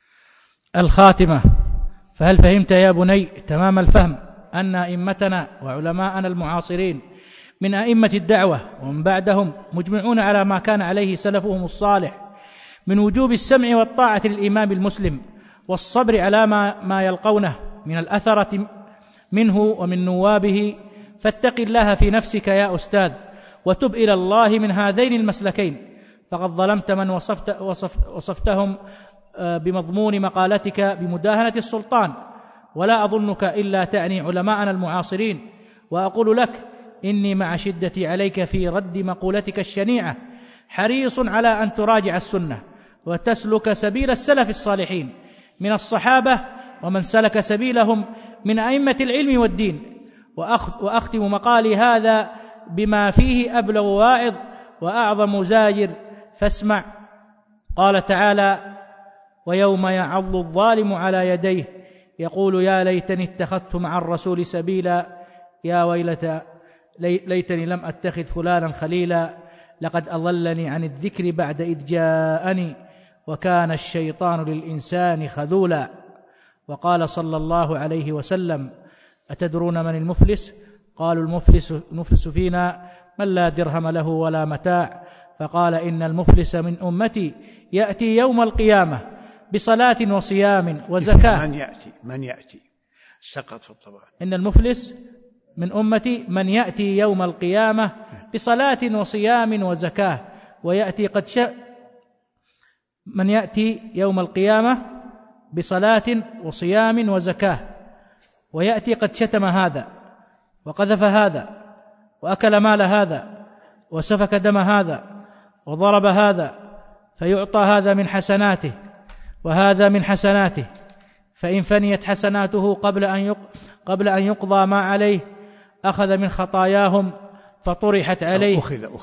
الخاتمة. فهل فهمت يا بني تمام الفهم أن أئمتنا وعلماءنا المعاصرين من أئمة الدعوة ومن بعدهم مجمعون على ما كان عليه سلفهم الصالح من وجوب السمع والطاعة للإمام المسلم والصبر على ما يلقونه من الأثرة منه ومن نوابه. فاتق الله في نفسك يا أستاذ وتب إلى الله من هذين المسلكين، فقد ظلمت من وصفتهم بمضمون مقالتك بمداهنة السلطان، ولا أظنك إلا تعني علماءنا المعاصرين. وأقول لك إني مع شدتي عليك في رد مقولتك الشنيعة حريص على أن تراجع السنة وتسلك سبيل السلف الصالحين من الصحابة ومن سلك سبيلهم من أئمة العلم والدين. وأختم مقالي هذا بما فيه أبلغ واعظ وأعظم زاجر، فاسمع. قال تعالى: ويوم يعض الظالم على يديه يقول يا ليتني اتخذت مع الرسول سبيلا، يا ويلتى ليتني لم أتخذ فلانا خليلا، لقد أضلني عن الذكر بعد إذ جاءني وكان الشيطان للإنسان خذولا. وقال صلى الله عليه وسلم: أتدرون من المفلس؟ قالوا المفلس فينا من لا درهم له ولا متاع. فقال: إن المفلس من أمتي يأتي يوم القيامة بصلاة وصيام وزكاة. من يأتي سقط في الطبع. إن المفلس من أمتي من يأتي يوم القيامة بصلاة وصيام وزكاة ويأتي من يأتي يوم القيامة بصلاة وصيام وزكاة ويأتي قد شتم هذا وقذف هذا وأكل مال هذا وسفك دم هذا وضرب هذا، فيعطى هذا من حسناته وهذا من حسناته، فإن فنيت حسناته قبل أن يقضى ما عليه أخذ من خطاياهم فطرحت عليه.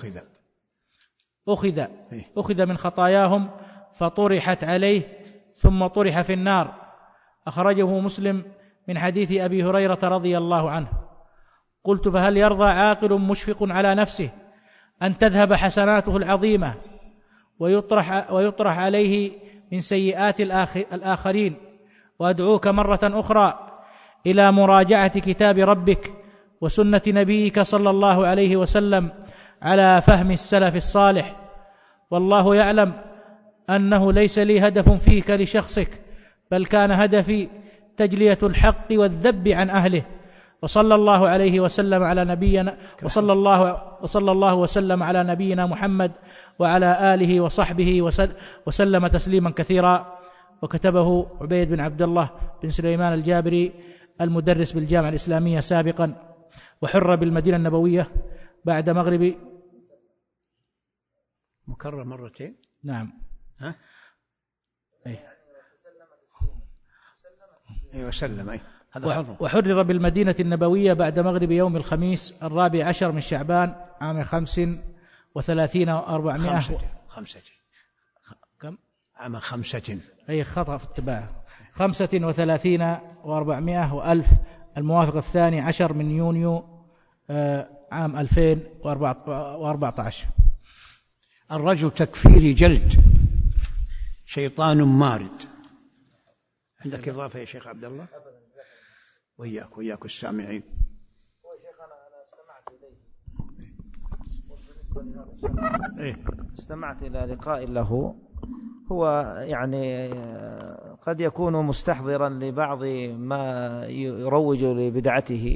أخذ من خطاياهم فطرحت عليه ثم طرح في النار. أخرجه مسلم من حديث أبي هريرة رضي الله عنه. قلت: فهل يرضى عاقل مشفق على نفسه أن تذهب حسناته العظيمة ويطرح عليه من سيئات الآخرين؟ وأدعوك مرة أخرى إلى مراجعة كتاب ربك وسنة نبيك صلى الله عليه وسلم على فهم السلف الصالح. والله يعلم أنه ليس لي هدف فيك لشخصك، بل كان هدفي تجلية الحق والذب عن أهله. وصلى الله عليه وسلم على نبينا وصلى الله وسلم على نبينا محمد وعلى آله وصحبه وسلم تسليما كثيرا. وكتبه عبيد بن عبد الله بن سليمان الجابري المدرس بالجامعة الإسلامية سابقا، وحر بالمدينة النبوية بعد مغرب. مكرر مرتين. نعم. ها؟ أي. أيوة سلم. أي. هذا حر. وحرر بالمدينة النبوية بعد مغرب يوم الخميس 14 من شعبان عام 35 و400. كم؟ عام 5. أي خطأ في التباع. 35 و400 وألف، الموافق 12 من يونيو عام 2014. الرجل تكفيري جلد، شيطان مارد. عندك إضافة يا شيخ عبد الله؟ وياك السامعين. استمعت إلى لقاء له، هو يعني قد يكون مستحضرا لبعض ما يروج لبدعته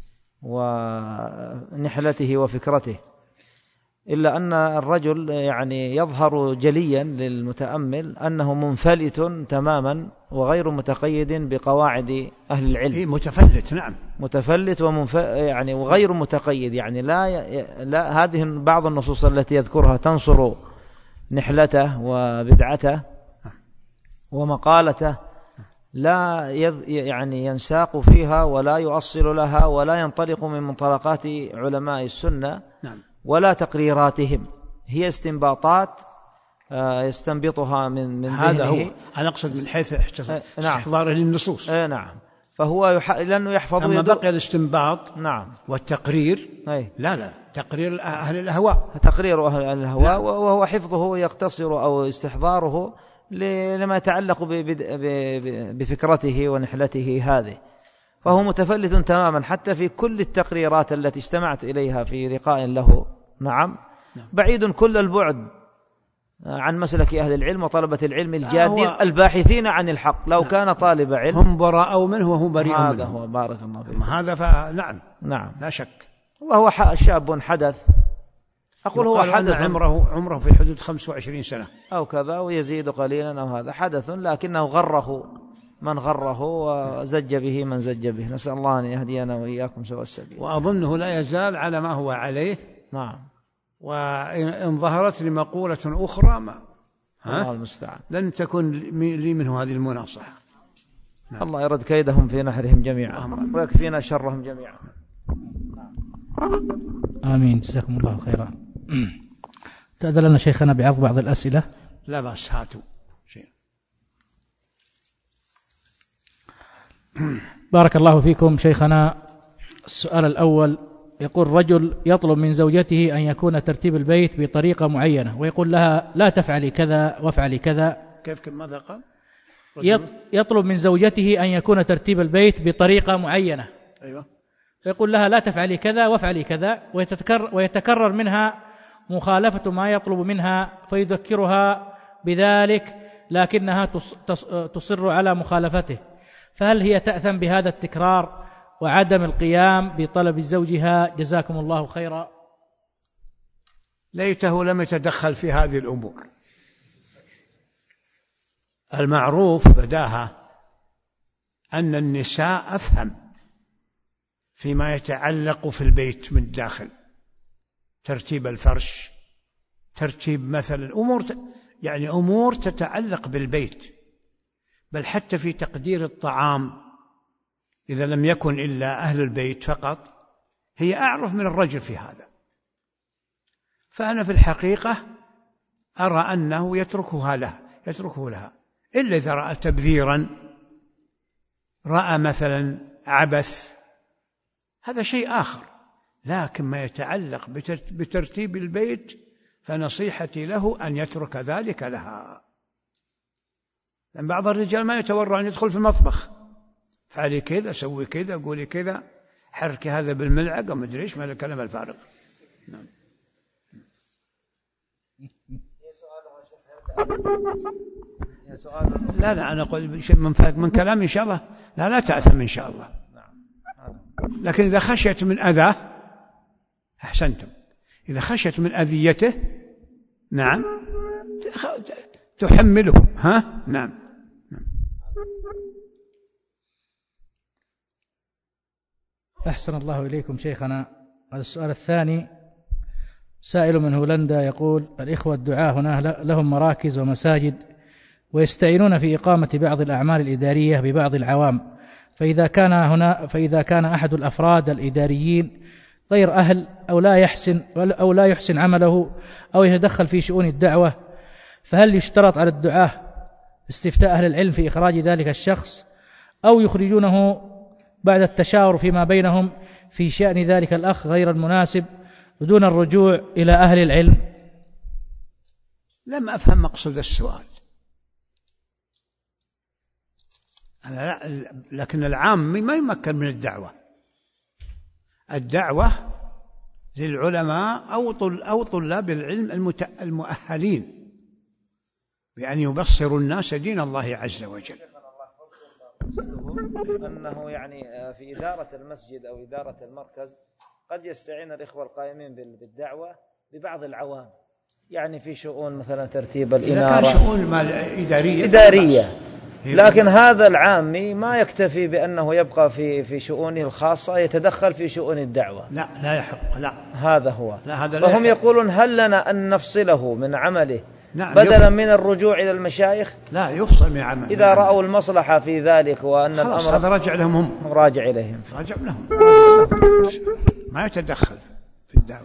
ونحلته وفكرته، إلا أن الرجل يعني يظهر جليا للمتأمل أنه منفلت تماما وغير متقيد بقواعد أهل العلم. متفلت. نعم، متفلت يعني وغير متقيد، يعني لا هذه بعض النصوص التي يذكرها تنصر نحلته وبدعته ومقالته، لا يعني ينساق فيها ولا يؤصل لها ولا ينطلق من منطلقات علماء السنة. نعم. ولا تقريراتهم، هي استنباطات يستنبطها من هذا ذهنه. هو أنا أقصد من حيث استحضاره للنصوص. نعم. فهو لأنه يحفظ. أما بقي الاستنباط نعم والتقرير لا تقرير أهل الأهواء، تقرير أهل الأهواء. نعم. وهو حفظه يقتصر أو استحضاره لما يتعلق بفكرته ونحلته هذه، فهو متفلت تماما حتى في كل التقريرات التي استمعت إليها في لقاء له. نعم. بعيد كل البعد عن مسلك أهل العلم وطلبة العلم الجادين الباحثين عن الحق. لو كان طالب علم هم براء منه وهو بريء منه. هذا هو. بارك الله فيك. هذا فنعم. نعم لا شك. وهو شاب حدث، أقول هو حدث عمره في حدود 25 سنة أو كذا، ويزيد قليلا، أو هذا حدث، لكنه غره من غره وزج به من زج به. نسأل الله أن يهدينا وإياكم سواء السبيل. وأظنه لا يزال على ما هو عليه. نعم. وإن ظهرت لي مقولة أخرى الله المستعان لن تكون لي منه هذه المناصحة. نعم. الله يرد كيدهم في نحرهم جميعا ويكفينا شرهم جميعا. آمين. جزاكم الله خيرا. تأذن لنا شيخنا بعرض بعض الأسئلة؟ لا بأس، هاتوا شيء. بارك الله فيكم شيخنا. السؤال الأول يقول: رجل يطلب من زوجته أن يكون ترتيب البيت بطريقة معينة، ويقول لها لا تفعلي كذا وافعلي كذا. كيف ماذا قال؟ يطلب من زوجته أن يكون ترتيب البيت بطريقة معينة. أيوة. فيقول لها لا تفعلي كذا وافعلي كذا، ويتكرر منها مخالفة ما يطلب منها، فيذكرها بذلك لكنها تصر على مخالفته، فهل هي تأثم بهذا التكرار وعدم القيام بطلب زوجها؟ جزاكم الله خيرا. ليته لم يتدخل في هذه الأمور. المعروف بداهة أن النساء أفهم فيما يتعلق في البيت من الداخل، ترتيب الفرش، ترتيب مثلا أمور تتعلق بالبيت، بل حتى في تقدير الطعام إذا لم يكن إلا أهل البيت فقط، هي أعرف من الرجل في هذا. فأنا في الحقيقة أرى أنه يتركه لها، إلا إذا رأى تبذيرا، رأى مثلا عبث، هذا شيء آخر. لكن ما يتعلق بترتيب البيت فنصيحتي له أن يترك ذلك لها. لأن بعض الرجال ما يتورع أن يدخل في المطبخ، فعلي كذا، سوي كذا، قولي كذا، حركي هذا بالملعقة، ما أدري إيش، ما الكلام الفارغ. نعم. لا أنا أقول شيء من كلام إن شاء الله لا تأثم إن شاء الله. لكن إذا خشيت من أذاه أحسنتم. إذا خشيت من أذيته نعم تحمله. نعم. أحسن الله إليكم شيخنا. هذا السؤال الثاني، سائل من هولندا يقول: الإخوة الدعاة هنا لهم مراكز ومساجد ويستعينون في إقامة بعض الأعمال الإدارية ببعض العوام، فإذا كان أحد الأفراد الإداريين غير أهل أو لا يحسن عمله أو يتدخل في شؤون الدعوة، فهل يشترط على الدعاة استفتاء أهل العلم في إخراج ذلك الشخص، أو يخرجونه بعد التشاور فيما بينهم في شأن ذلك الأخ غير المناسب دون الرجوع إلى أهل العلم؟ لم أفهم مقصود السؤال. لكن العام ما يمكن من الدعوة. الدعوة للعلماء أو طلاب العلم المؤهلين بأن يبصروا الناس دين الله عز وجل. أنه يعني في إدارة المسجد أو إدارة المركز قد يستعين الإخوة القائمين بالدعوة ببعض العوام، يعني في شؤون مثلا ترتيب الإنارة، إذا كان شؤون إدارية. لكن هذا العامي ما يكتفي بأنه يبقى في شؤونه الخاصة، يتدخل في شؤون الدعوة. لا يحق. لا هذا هو. فهم يقولون: هل لنا أن نفصله من عمله؟ نعم، بدلا من الرجوع إلى المشايخ. لا يفصل من عمله إذا رأوا المصلحة في ذلك وأن الأمر هذا راجع لهم، هم راجع إليهم، راجع لهم، ما يتدخل في الدعوة.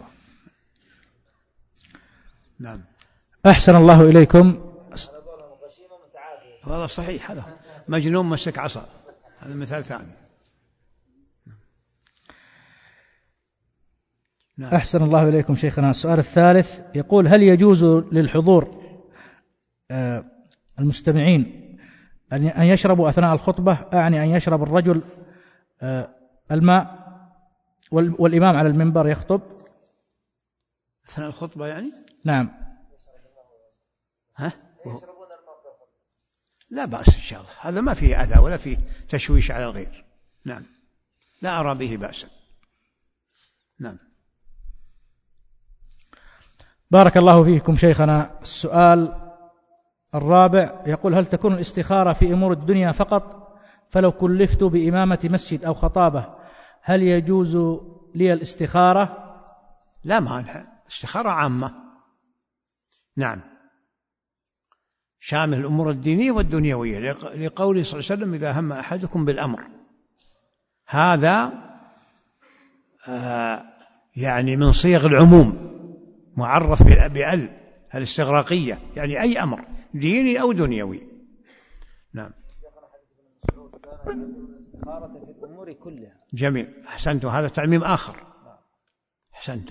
نعم. أحسن الله إليكم. والله صحيح، هذا مجنون مسك عصا، هذا مثال ثاني. نعم. أحسن الله إليكم شيخنا. السؤال الثالث يقول: هل يجوز للحضور المستمعين أن يشربوا أثناء الخطبة؟ أعني أن يشرب الرجل الماء والإمام على المنبر يخطب أثناء الخطبة يعني؟ نعم. لا بأس إن شاء الله، هذا ما فيه أذى ولا فيه تشويش على الغير. نعم، لا أرى به بأسا. نعم. بارك الله فيكم شيخنا. السؤال الرابع يقول: هل تكون الاستخارة في أمور الدنيا فقط؟ فلو كلفت بإمامة مسجد أو خطابة هل يجوز لي الاستخارة؟ لا مانع، استخارة عامة. نعم، شامل الأمور الدينية والدنيوية، لقوله صلى الله عليه وسلم: إذا هم أحدكم بالأمر. هذا يعني من صيغ العموم، معرف بأل الاستغراقية، يعني أي أمر ديني أو دنيوي. نعم. الاستخارة في الأمور كلها. جميل، أحسنت، هذا تعميم آخر. أحسنت.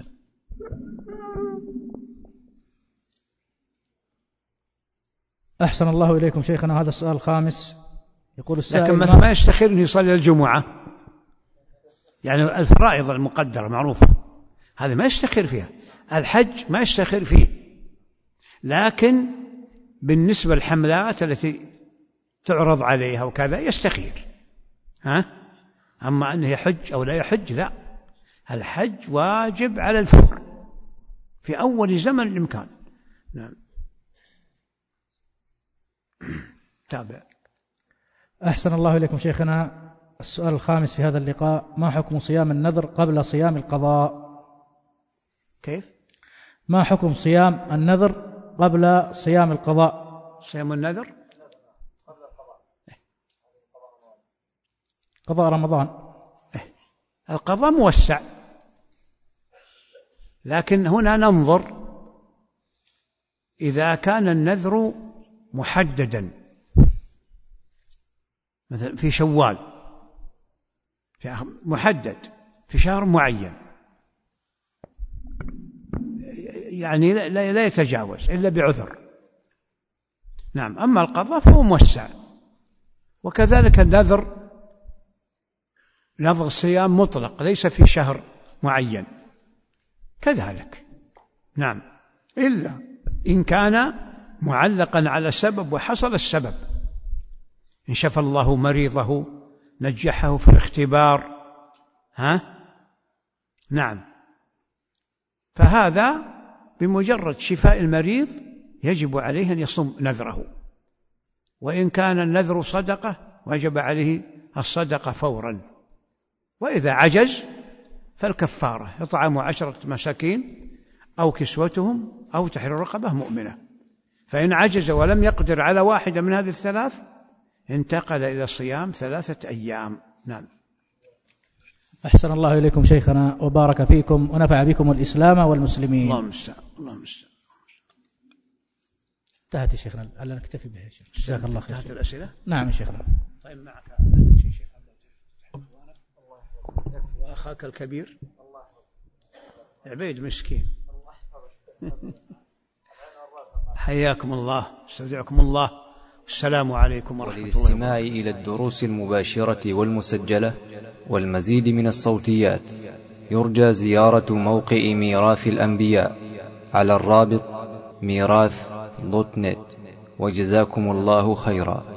أحسن الله إليكم شيخنا. هذا السؤال الخامس يقول السائل: لكن مثلا ما يستخير أن يصلي الجمعة، يعني الفرائض المقدرة معروفة، هذا ما يستخير فيها. الحج ما يستخير فيه، لكن بالنسبة للحملات التي تعرض عليها وكذا يستخير. أما أنه يحج أو لا يحج، لا، الحج واجب على الفور في أول زمن الإمكان. نعم. تابع. أحسن الله إليكم شيخنا. السؤال الخامس في هذا اللقاء: ما حكم صيام النذر قبل صيام القضاء؟ كيف؟ ما حكم صيام النذر قبل صيام القضاء؟ صيام النذر قضاء رمضان. القضاء موسع، لكن هنا ننظر إذا كان النذر محددا، مثلا في شوال، محدد في شهر معين، يعني لا يتجاوز إلا بعذر. نعم. أما القضاء فهو موسع. وكذلك النذر، نذر الصيام مطلق ليس في شهر معين كذلك. نعم، إلا إن كان معلقا على سبب وحصل السبب، إن شفى الله مريضه نجحه في الاختبار. نعم، فهذا بمجرد شفاء المريض يجب عليه أن يصوم نذره. وإن كان النذر صدقة وجب عليه الصدقة فورا. وإذا عجز فالكفارة إطعام 10 مساكين أو كسوتهم أو تحرير رقبة مؤمنة. فإن عجز ولم يقدر على واحدة من هذه الثلاث انتقل إلى صيام 3 أيام. نعم. أحسن الله إليكم شيخنا وبارك فيكم ونفع بكم الإسلام والمسلمين. اللهم استعان. اللهم استعان. انتهت يا شيخنا، على نكتفي بها يا شيخ. جزاك الله خير. انتهت الأسئلة؟ نعم يا شيخنا. طيب معك عندك شيء وأخاك الكبير عبيد مسكين. حياكم الله، استودعكم الله، السلام عليكم ورحمة الله وبركاته. وللاستماع إلى الدروس المباشرة والمسجلة والمزيد من الصوتيات يرجى زيارة موقع ميراث الأنبياء على الرابط ميراث.net. وجزاكم الله خيرا.